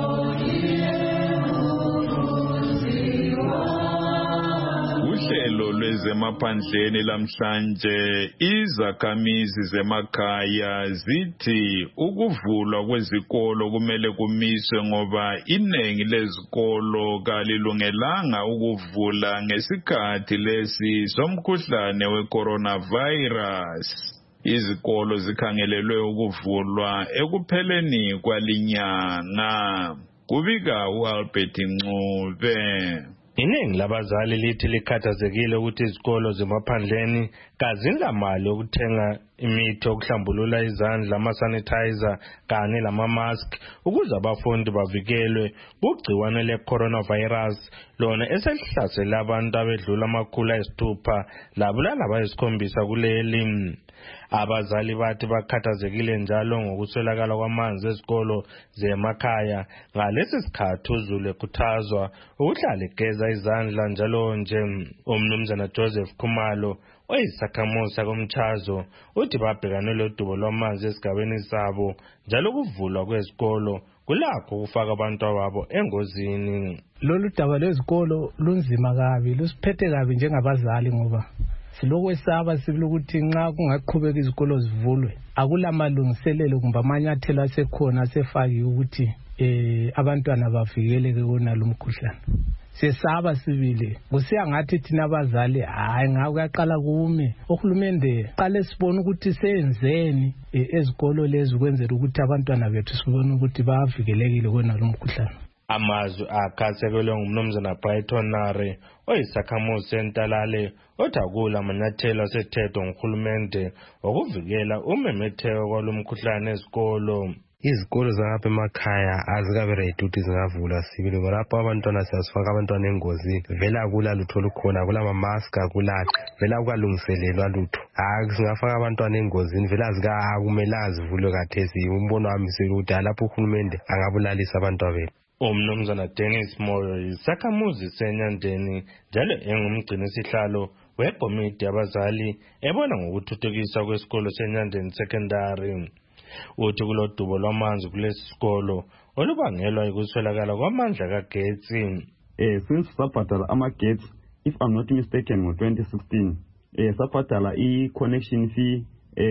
Uhlelo lwezemaphandleni lamhlanje izakhamizi zemakhaya zithi ukuvulwa kwezikolo kumele kumiswe ngoba iningi lezikolo kalilungelanga ukuvula ngesikhathi lesi somkhuhlane we-coronavirus. Izikolo zikhangelelwe ukuvulwa ekupheleni kwalinyanga. Kubika uAlbert Ncube. Iningi labazali lithi likhathazekile ukuthi izikolo zemaphandleni kazinamali yokuthenga imithi yokuhlambulula izandla, ama-sanitizer kanye lama-mask ukuze abafundi bavikelwe kugciwane le-coronavirus lona eselihlasele abantu abedlula 600 labulala abayisikhombisa kuleli. Abazali bathi bakhathazekile njalo ngokuswelakala kwamanzi ezikolo zemakhaya. Ngalesi sikhathi uzulu ekhuthazwa ukuhlala egeza izandla njalo nje. Umnumzana Joseph Khumalo oyisakhamuzi sakomchazo uthi babhekane lodubo lwamanzi esigabeni sabo njalo kuvulwa kwezikolo kulakho ukufaka abantu ababo engozini. Lolu daba lwezikolo lunzima kabi, lusiphethe kabi njengabazali ngoba silokwesaba silokuthi nxa kungaqhubeka izikolo zivulwe akulamalungiselelo kumbe amanyathelo asekhona asefakiwe ukuthi abantwana bavikeleke kunalo mkhuhlane. Sesaba sibili kusiya ngathi thina abazali hayi ngakuyaqala kume uhulumende qale sibone ukuthi senzeni ezikolo lezi kwenzela ukuthi abantwana bethu sibone ukuthi bavikelekile kunalo mkhuhlane. Amazwi akhasekelwe ngumnumzana Brighton Nare oyisakhamuzi sentalale othakula amanyathelo asethetho nguhulumende okuvikela umemetheko kwalomkhuhlane ezikolo. Izikolo zangapha emakhaya azikabe ready ukuthi zingavulwa sibili ngoba lapho abantwana siyasifaka abantwana engozini. Vela kula lutho lukhona, kula ama-mask kulala, vela kwalungiselelwa lutho. Singafaka abantwana engozini, vela akumelanga zivulwe khathesi. Umbono wami ukuthi lapho uhulumende angabulalisa abantwana bethu. Umnumzana Dennis Moyo yisakhamuzi seNyandeni njalo engumgcini sihlalo wekomiti yabazali ebona ngokuthuthukiswa kwesikolo seNyandeni Secondary. Uthi kulodubo lwamanzi kulesi sikolo olubangelwa yikuswelakala kwamandla kagetsi. Since sabhadala amagetsi, if I'm not mistaken, ngo-2016 sabhadala i-connection fee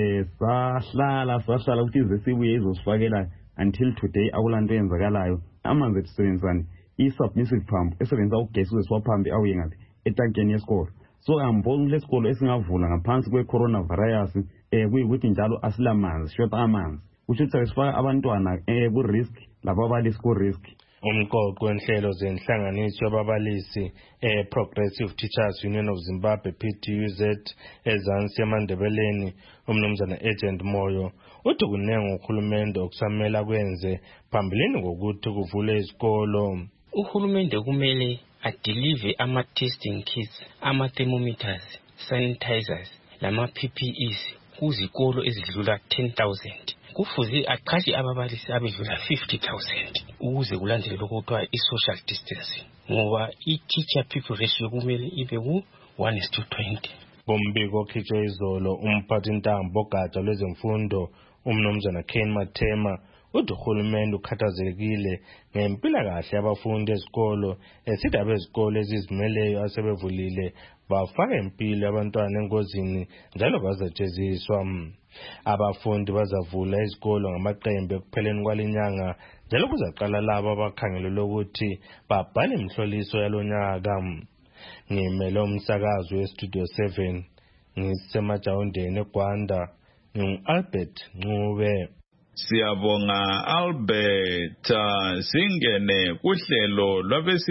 sahlala ukuthi ize sibuye izosifakela until today akulanto eyenzakalayo. Amanzi etusebenzisane i-submissive pump esebenzisa ugesi uzesiwaphambe awuye ngaphi etankeni yesikolo. So ambona lesikolo esingavula ngaphansi kwe-coronavirus kuyikuthi njalo asilamanzi, short amanzi. Kusho ukuthi sifaka abantwana ku-risk lababalisi ku-risk. Umqoqo wenhlelo zenhlanganiso yababalisi Progressive Teachers Union of Zimbabwe PTUZ ezansi eMandebeleni umnumzana Agent Moyo uthi kunenga uhulumende okusamela kwenze phambilini ngokuthi kuvule izikolo. Uhulumende kumele adeliver ama-testing kits, ama-thermometers, sanitizers, lama-PPEs kuzikolo ezidlula 10,000. Kufuze aqhatshe ababalisi abedlula 50,000 ukuze kulandelwe okuthiwa i-social distancing ngoba i-teacher people ratio kumele ibe ku-1:20. Bombiko okhitshwe izolo umphathintambo ogatsha lwezemfundo umnumzana Ken Mathema uthi uhulumende ukhathazekile ngempilakahle yabafundi ezikolo esithi abezikolo ezizimeleyo asebevulile bafaka impilo yabantwana engozini njalo bazajeziswa. Abafundi bazavula izikolo ngamaqembu ekupheleni kwalinyanga njalo kuzaqala labo abakhangelelwe ukuthi babhale imhloliso yalonyaka. Ngimele umsakazo weStudio 7 ngisemajawundeni eGwanda ngingu-Albert Ncube. Siyabonga Albert. Singene kuhlelo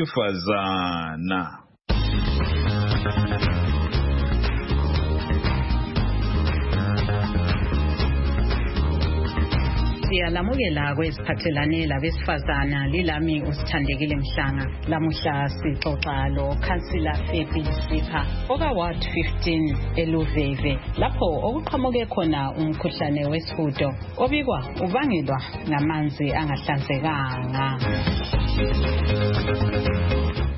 lwabesifazana. Siyalamukela kwesiphathelane labesifazana lilami uSithandekile Mhlanga. Lamuhla sixoxa lo Councillor Fabi Sipha oka-Ward 15 eLuveve lapho okuqhamuke khona umkhuhlane wesihudo obikwa ubangelwa ngamanzi angahlanzekanga.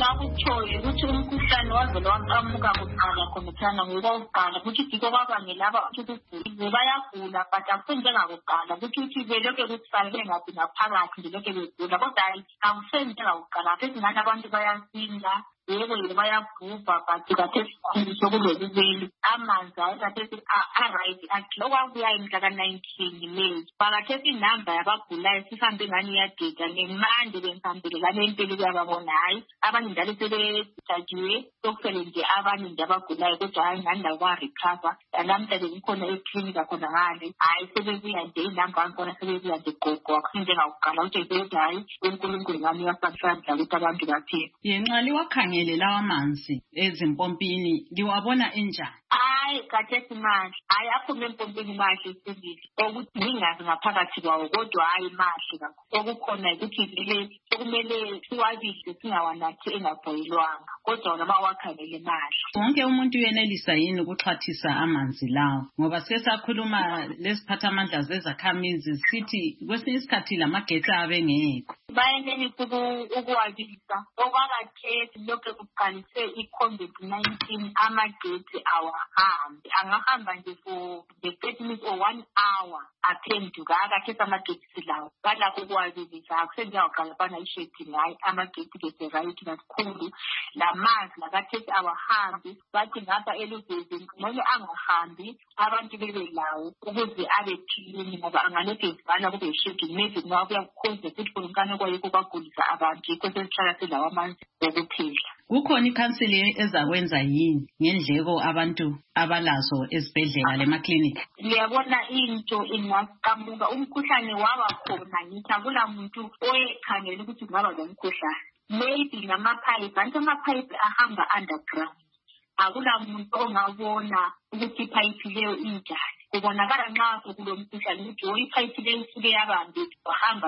engakutshoyo ukuthi umkhuhlane wavele waqamuka kuqala khonethana ngokuqala ukuthi diko kwabangela ukuthi bayagula but akusenze ngakuqala ukuthi belokhu kufanele ngathi ngaphakathi belokhu begula kodwa akusenze ngakuqala phela ngani abantu bayasinda yebo bayabhubha but kathesikhulu sokulobubeli amanzi ayikathethi a-right okwakuyayo mhla ka-19 May bakathethi inamba yabagulayo sihambe ngani iyadeda nemande bengihambele kanempilo kuyababona hayi abanye njalo sebejajiwe sokusele nje abanye nje abagulayo kodwa hayi ngani la kwa-recover namhlanje ngikhona eklinika khona ngale hayi sebebuya nje inamba angkhona sebebuya nje gogo akusenjengakuqala ukuthi sebethi hayi uNkulunkulu ngami uyasandla ukuthi abantu baphile yenqali wakhangele lawa manzi ezimpompini liwabona enjani? Hayi kathethi mahle hayi aphume empompini mahle sibili ukuthi ngingazi ngaphakathi kwawo kodwa hayi mahle kakhulu okukhona ukuthi vele sokumele siwabise singawanathi engabhoyilwanga kodwa noma wakhangele mahle. Wonke umuntu uyenelisa yini ukuxhathisa amanzi lawo ngoba sesakhuluma lesiphathamandla zezakhamizi sithi kwesinye isikhathi lamagetsi abengekho bayenelisa ukuwabisa okwakathethi lokhu kuqalise i-COVID-19 amagetsi awahambi angahamba nje for the 30 minutes or 1 hour aphenduka akathethi amagetsi lawo balakho ukuwabilisa akusenjengaqalapana ishedi ngayo amagetsi bese-right kakhulu lamanzi lakathethi awahambi bathi ngapha eluvezi kumele angahambi abantu bebe lawo ukuze abe clean ngoba angalokhu evala kube yishedi maybe ngoba kuyakukhoza futhi kunkane kwayikho kwagulisa abantu yikho sesihlala silawo amanzi okuphila. Kukhona ikhansili ezakwenza yini ngendleko abantu abalazo ezibhedlela lemaklinikhi? Ngiyabona into ingaqamuka umkhuhlane waba khona ngithi akula muntu oyekhangela ukuthi kungaba lomkhuhlane maybe ngamapipe anti amapipe ahamba underground akula muntu ongabona ukuthi ipipe leyo injani kubonakala nxa sokulomkhuhlane ukuthi ipipe leyo isuke yabambe wahamba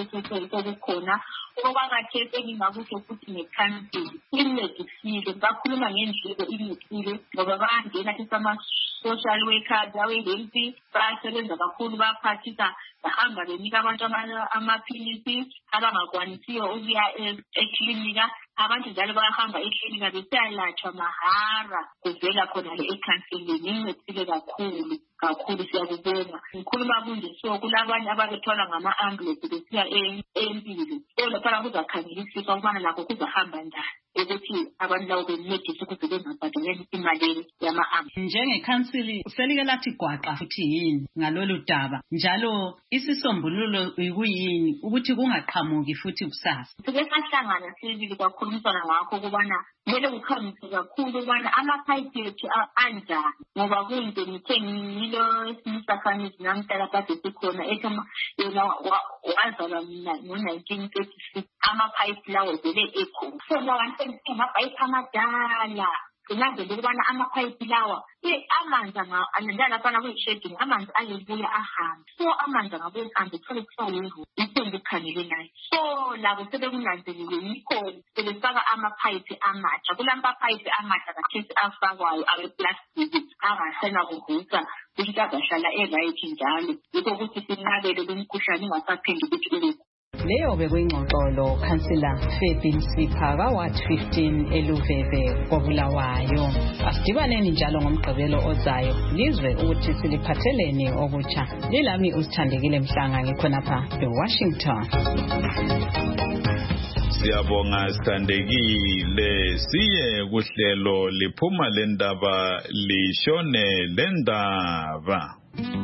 sokukhona okwakathesi engingakusho futhi nekhansili imedicile bakhuluma ngendleko imedicile ngoba bangena sama-social workers awe-health bayasebenza kakhulu baphathisa bahamba benika abantu amaphilisi abangakwanisiyo ukuya eklinika abantu njalo bayahamba eklinika besiyalatshwa mahara kuvela khona le ekhansilini imedicile kakhulu siyakubonga ngikhuluma kunje so kulabanye ababethwala ngama-ambulance besiya empilo laphana kuzakhangelisiswa ukubana lakho kuzahamba njani ukuthi abantu lawo bencedise ukuze bengabhadaleli imali yama-ambulance. Njengekhansili selike lathi gwaqa futhi yini ngalolu daba njalo isisombululo kuyini ukuthi kungaqhamuki futhi kusasa? Sike sahlangana sibili kwakhulumisana ngakho ukubana kumele kukhambise kakhulu ukubana amapayipi ethu anjani ngoba kuyinto ngithe ngilo esinye isakhamizi namhlala kade sikhona ethi yena wazalwa mina ngo-1936 amapayipi lawo vele ekhona so amapayipi amadala sinanzela ukubana amapayipi lawa amanzi njalo kuyishedini amanzi ayebuya ahambe so amanzi angabuye ahambe kuthole kuthiwa yimvula isenze kukhangele nayo so labo sebekunanzelile yikho sebefaka amapayipi amatsha kulamapayipi amatsha kathesi afakwayo aweplastiki angasena kuvusa ukuthi azahlala e-right njalo yikho ukuthi sinqabele lumkhuhlane ingasaphindi ukuthi ube. Leyo bekuyingxoxolo Councillor Fairfield Sipha ka-Ward 15 eLuveve koBulawayo. Asidibaneni njalo ngomgqibelo ozayo lizwe ukuthi siliphatheleni okutsha. Lilami uSithandekile Mhlanga ngikhonapha eWashington. Siyabonga Sithandekile, siye kuhlelo liphuma lendaba lishone lendaba.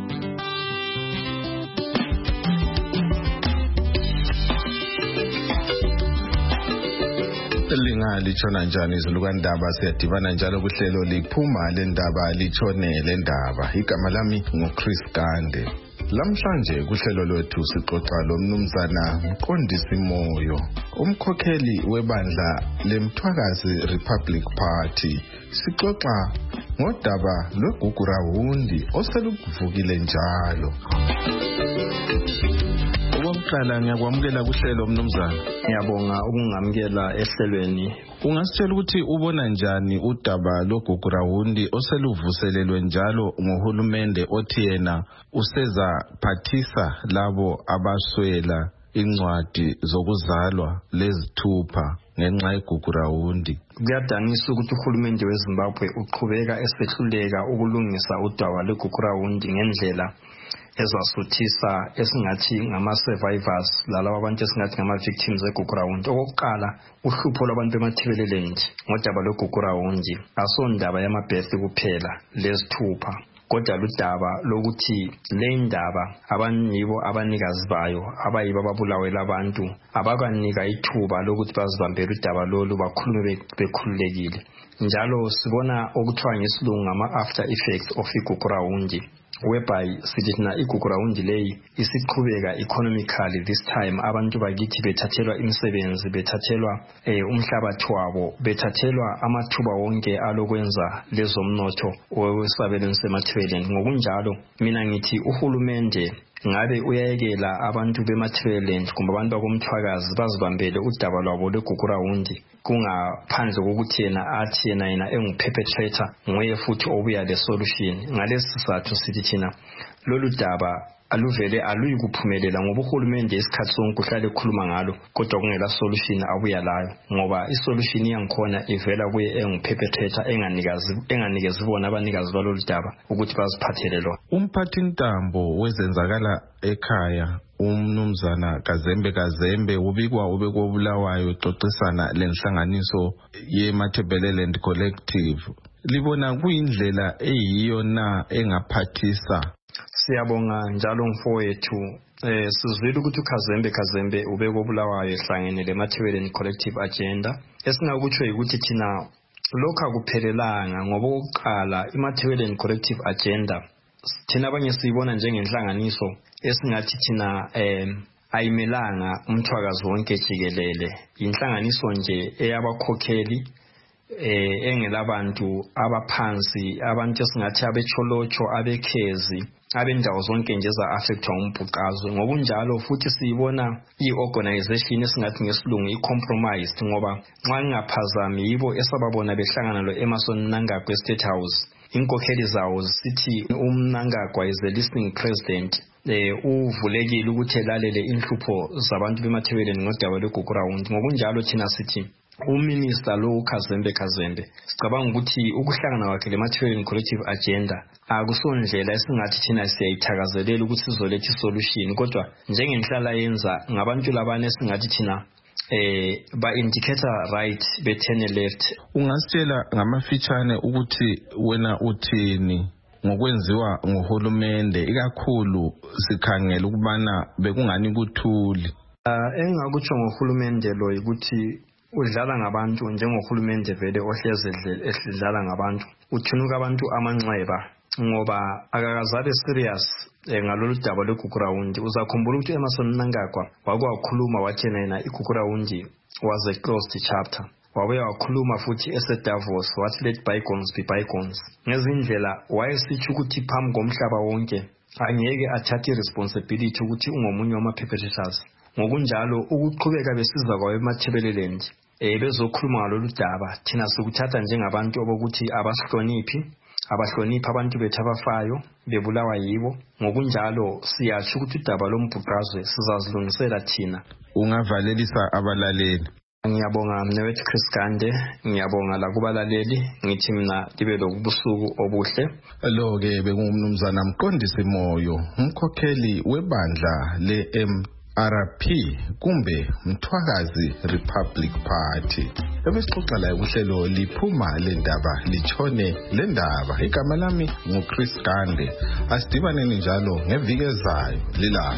Litshona njani izilukandaba siyadibana njalo kuhlelo liphuma lendaba litshone lendaba. Igama lami nguChris Gande. Lamhlanje kuhlelo lwethu sixoxa lomnumzana Mqondisi Moyo, umkhokheli webandla leMthwakazi Republic Party. Sixoxa ngodaba lweGugurawundi oseluvukile njalo. Okokuqala ngiyakwamukela kuhlelo mnumzana. Ngiyabonga ukungamukela ehlelweni. Ungasitshela ukuthi ubona njani udaba loGugurawundi oseluvuselelwe njalo ngohulumende othi yena useza phathisa labo abaswela incwadi zokuzalwa lezithupha ngenxa yeGugurawundi. Kuyadanisa ukuthi uhulumende weZimbabwe uqhubeka esehluleka ukulungisa udaba lweGugurawundi ngendlela ezasuthisa esingathi ngama-survivors lalabo abantu esingathi ngama-victims weGugurawundi. Okokuqala, uhlupho lwabantu bemaThebeleland ngodaba lweGugurawundi asondaba yamabhethi kuphela lezithupha, kodwa ludaba lokuthi le ndaba abanibo abanikazi bayo abayibo ababulawela abantu abakanika ithuba lokuthi bazibambele udaba lolu bakhulume bekhululekile. Njalo sibona okuthiwa ngesilungu ngama-after effects of iGugurawundi, whereby sithi thina iGugurawundi leyi isiqhubeka economically this time. Abantu bakithi bethathelwa imisebenzi, bethathelwa umhlabathi wabo, bethathelwa amathuba wonke alokwenza lezomnotho wesabelweni semaThebeleland. Ngokunjalo mina ngithi uhulumende ngabe uyayekela abantu bemaThebeleland kumbe abantu bakomthwakazi bazibambele udaba lwabo lweGugurawundi kungaphandle kokuthi yena athi yena engu-perpetrator nguye futhi obuya le-solution. Ngalesi sizathu sithi thina lolu daba aluvele aluyi kuphumelela ngoba uhulumende isikhathi sonke uhlale ekhuluma ngalo kodwa kungela solution abuya layo, ngoba isolution yangikhona ivela kuye engu-perpetrator enganikezi bona abanikazi balolu daba ukuthi baziphathele lona. Umphathintambo wezenzakala ekhaya umnumzana Kazembe ubikwa ubekobulawayo exoxisana lenhlanganiso yeMathebeleland Collective. Libona kuyindlela eyiyo na engaphathisa? Siyabonga njalo mfowethu. Sizwile ukuthi uKazembe ubekobulawayo ehlangene leMathebeleland Collective Agenda. Esingakutsho ukuthi thina lokho akuphelelanga ngoba okokuqala iMathebeleland Collective Agenda thina abanye siyibona njengenhlanganiso esingathi thina ayimelanga umthwakazi wonke jikelele. Inhlanganiso nje eyabakhokheli engelabantu abaphansi, abantu esingathi abecholocho, abekhezi, abendawo zonke nje za-affectwa umbhuqazwe. Ngokunjalo futhi siyibona i-organization esingathi ngesilungu i-compromised, ngoba nxa ngingaphazami yibo esababona behlangana lo-Emerson Mnangagwa eState House. Inkokheli zawo sithi uMnangagwa is the listening president. Uvulekile ukuthi elalele inhlupho zabantu bemaThebeleland ngodaba lweGugurawundi. Ngokunjalo thina sithi uMinister lo Kazembe sicabanga ukuthi ukuhlangana kwakhe leMathebeleland Collective Agenda akusondlela esingathi thina siyayithakazelela ukuthi sizoletha isolution, kodwa njengenhlala yenza ngabantu labane esingathi thina ba-indicator right bethene left. Ungasitshela ngamafitshane ukuthi wena uthini ngokwenziwa nguhulumende ikakhulu sikhangela ukubana bekungani kuthuli? Engakutsho ngohulumende lo ukuthi udlala ngabantu njengohulumende vele ohleze ehlala ngabantu, uthunuka abantu amanxeba ngoba akakazabe serious ngalolu daba lweGugurawundi. Uzakhumbula ukuthi Emerson Mnangagwa wakwakhuluma wathi yena iGugurawundi was a closed chapter. Wabuya wakhuluma futhi eseDavos wathi let bygones be bygones. Ngezindlela wayesitsho ukuthi phambi komhlaba wonke angeke athathe responsibility ukuthi ungomunye wama-perpetrators. Ngokunjalo ukuqhubeka besiza kwayo eMathebeleland bezokhuluma ngalolu daba thina sikuthatha njengabantu abokuthi abahloniphi abantu bethu abafayo bebulawa yibo. Ngokunjalo siyatsho ukuthi udaba lombhuqazwe sizazilungisela thina. Ungavalelisa abalaleli? Ngiyabonga mnewethu Chris Gande, ngiyabonga la kubalaleli, ngithi mina libe lokubusuku obuhle. Lo-ke bekungumnumzana Mqondisi Moyo, umkhokheli webandla le-MRP kumbe Mthwakazi Republic Party. Ebesixoxa la uhlelo liphuma lendaba litshone lendaba. Igama lami nguChris Gande. Asidibaneni njalo ngeviki ezayo lila.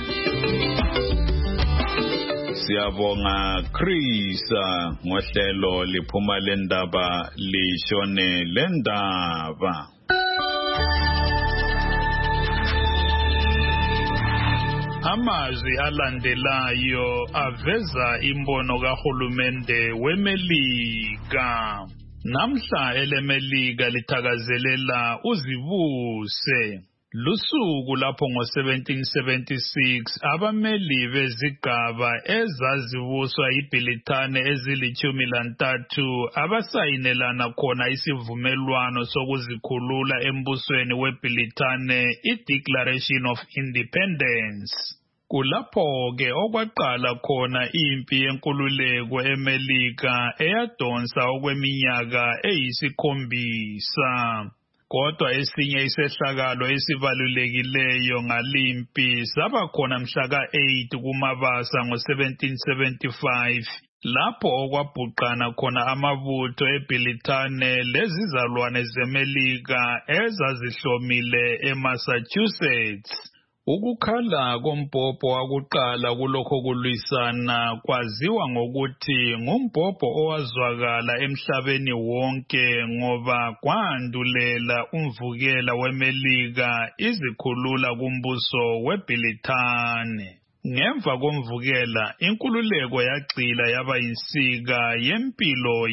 Siyabonga Chris ngohlelo liphuma lendaba lishone lendaba. Amazwi alandelayo aveza imbono kahulumende weMelika. Namhla eleMelika lithakazelela uzibuse. Lusuku lapho ngo-1776 abameli bezigaba ezazibuswa iBhilithane ezili-13 abasayinelana khona isivumelwano sokuzikhulula embusweni weBhilithane, i-Declaration of Independence. Kulapho-ke okwaqala khona impi yenkululeko eMelika eyadonsa okweminyaka eyi7. Kodwa esinye isehlakalo esibalulekileyo ngalimpi saba khona mhla ka-8 kuMabasa ngo-1775 lapho okwabhuqana khona amabutho eBrithani lezizalwane zeMelika ezazihlomile eMassachusetts. Ukukhala kombhobho wakuqala kulokho kulwisana kwaziwa ngokuthi ngumbhobho owazwakala emhlabeni wonke ngoba kwandulela umvukela weMelika izikhulula kumbuso weBrithani. Ngemva komvukela inkululeko yagxila yaba yinsika yempilo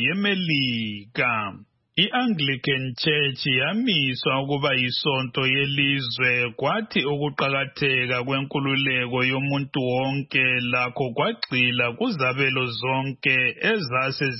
yeMelika. I-Anglican Church yamiswa ukuba yisonto yelizwe kwathi ukuqakatheka kwenkululeko yomuntu wonke lakho kwagxila kuzabelo zonke ezase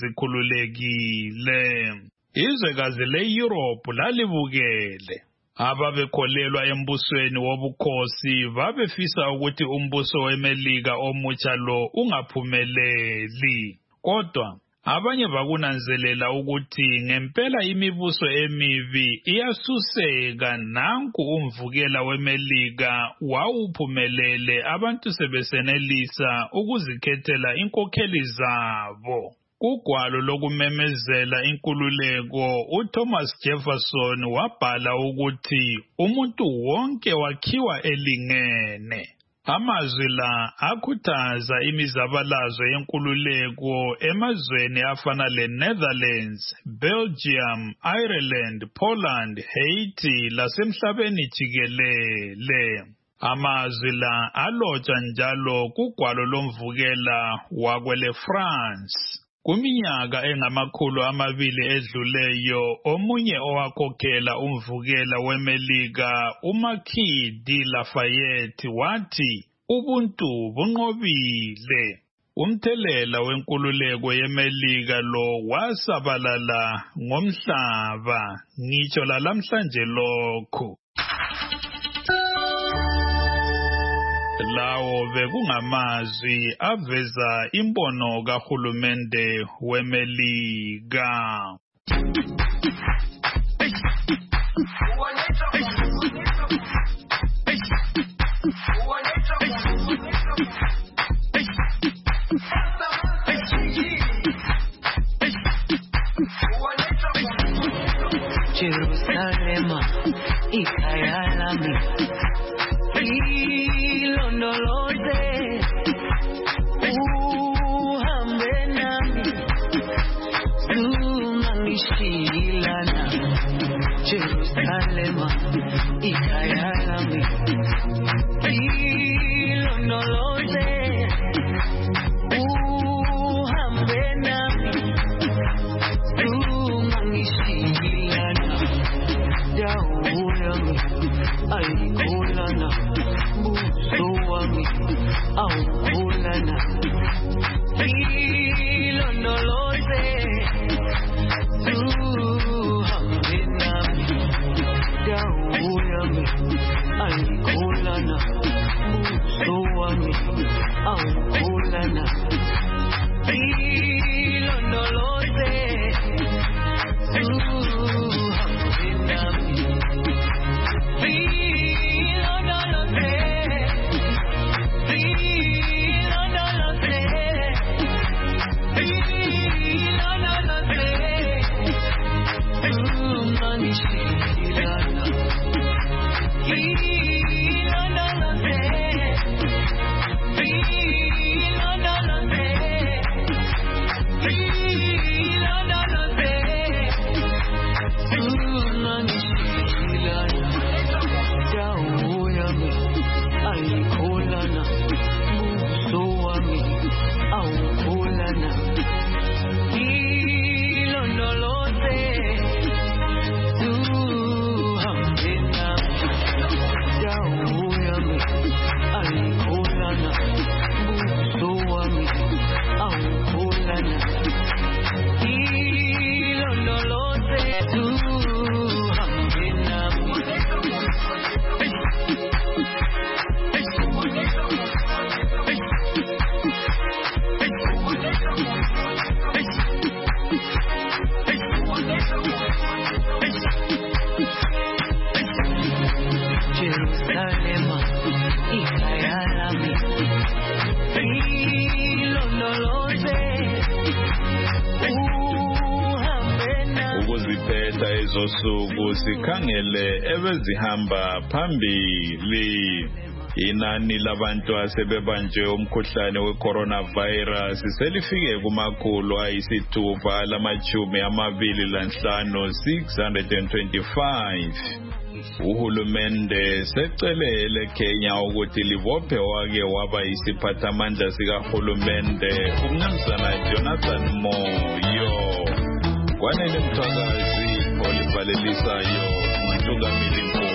zikhululekile. Izwekazi le-Europe lalibukele. Ababekholelwa embusweni wobukhosi babefisa ukuthi umbuso weMelika omutsha lo ungaphumeleli. Kodwa abanye bakunanzelela ukuthi ngempela imibuso emibi iyasuseka nanku umvukela weMelika wawuphumelele abantu sebesenelisa ukuzikhethela inkokheli zabo. Kugwalo lokumemezela inkululeko uThomas Jefferson wabhala ukuthi umuntu wonke wakhiwa elingene. Amazwi la akhuthaza imizabalazo yenkululeko emazweni afana leNetherlands, Belgium, Ireland, Poland, Haiti lasemhlabeni jikelele. Amazwi la alotshwa njalo kugwalo lomvukela wakwele France. Kuminyaka engama200 edluleyo omunye owakhokhela umvukela weMelika uMarquis de Lafayette wathi ubuntu bunqobile. Umthelela wenkululeko yeMelika lo wasabalala ngomhlaba ngitsho lalamhlanje lokho. Lawo bekungamazwi aveza imbono kahulumende weMelika. Jerusalema, ikhaya lami. Ilondoloze, uhambe nami, zungangishilana. Jerusalema, ikhaya lami. Ilondoloze, uhambe nami, zungangishilana. Dawo yami, ayikholana. Awukhulana ilondoloze uhambe nami dawo yami ayikholana buso wami awukhulana ilondoloze uhambe nami lezo sikhangele ebezihamba phambili. Inani labantu asebebanjwe umkhuhlane we-coronavirus selifike kumakhulu ayisithupha lamachumi amabili lanhlanu 625. Uhulumende secelele Kenya ukuthi libophe wake waba yisiphathamandla sikahulumende umnumzana Jonathan Moyo. Kwanele Mthwakazi olivalelisayo uMntungamili Nkulu.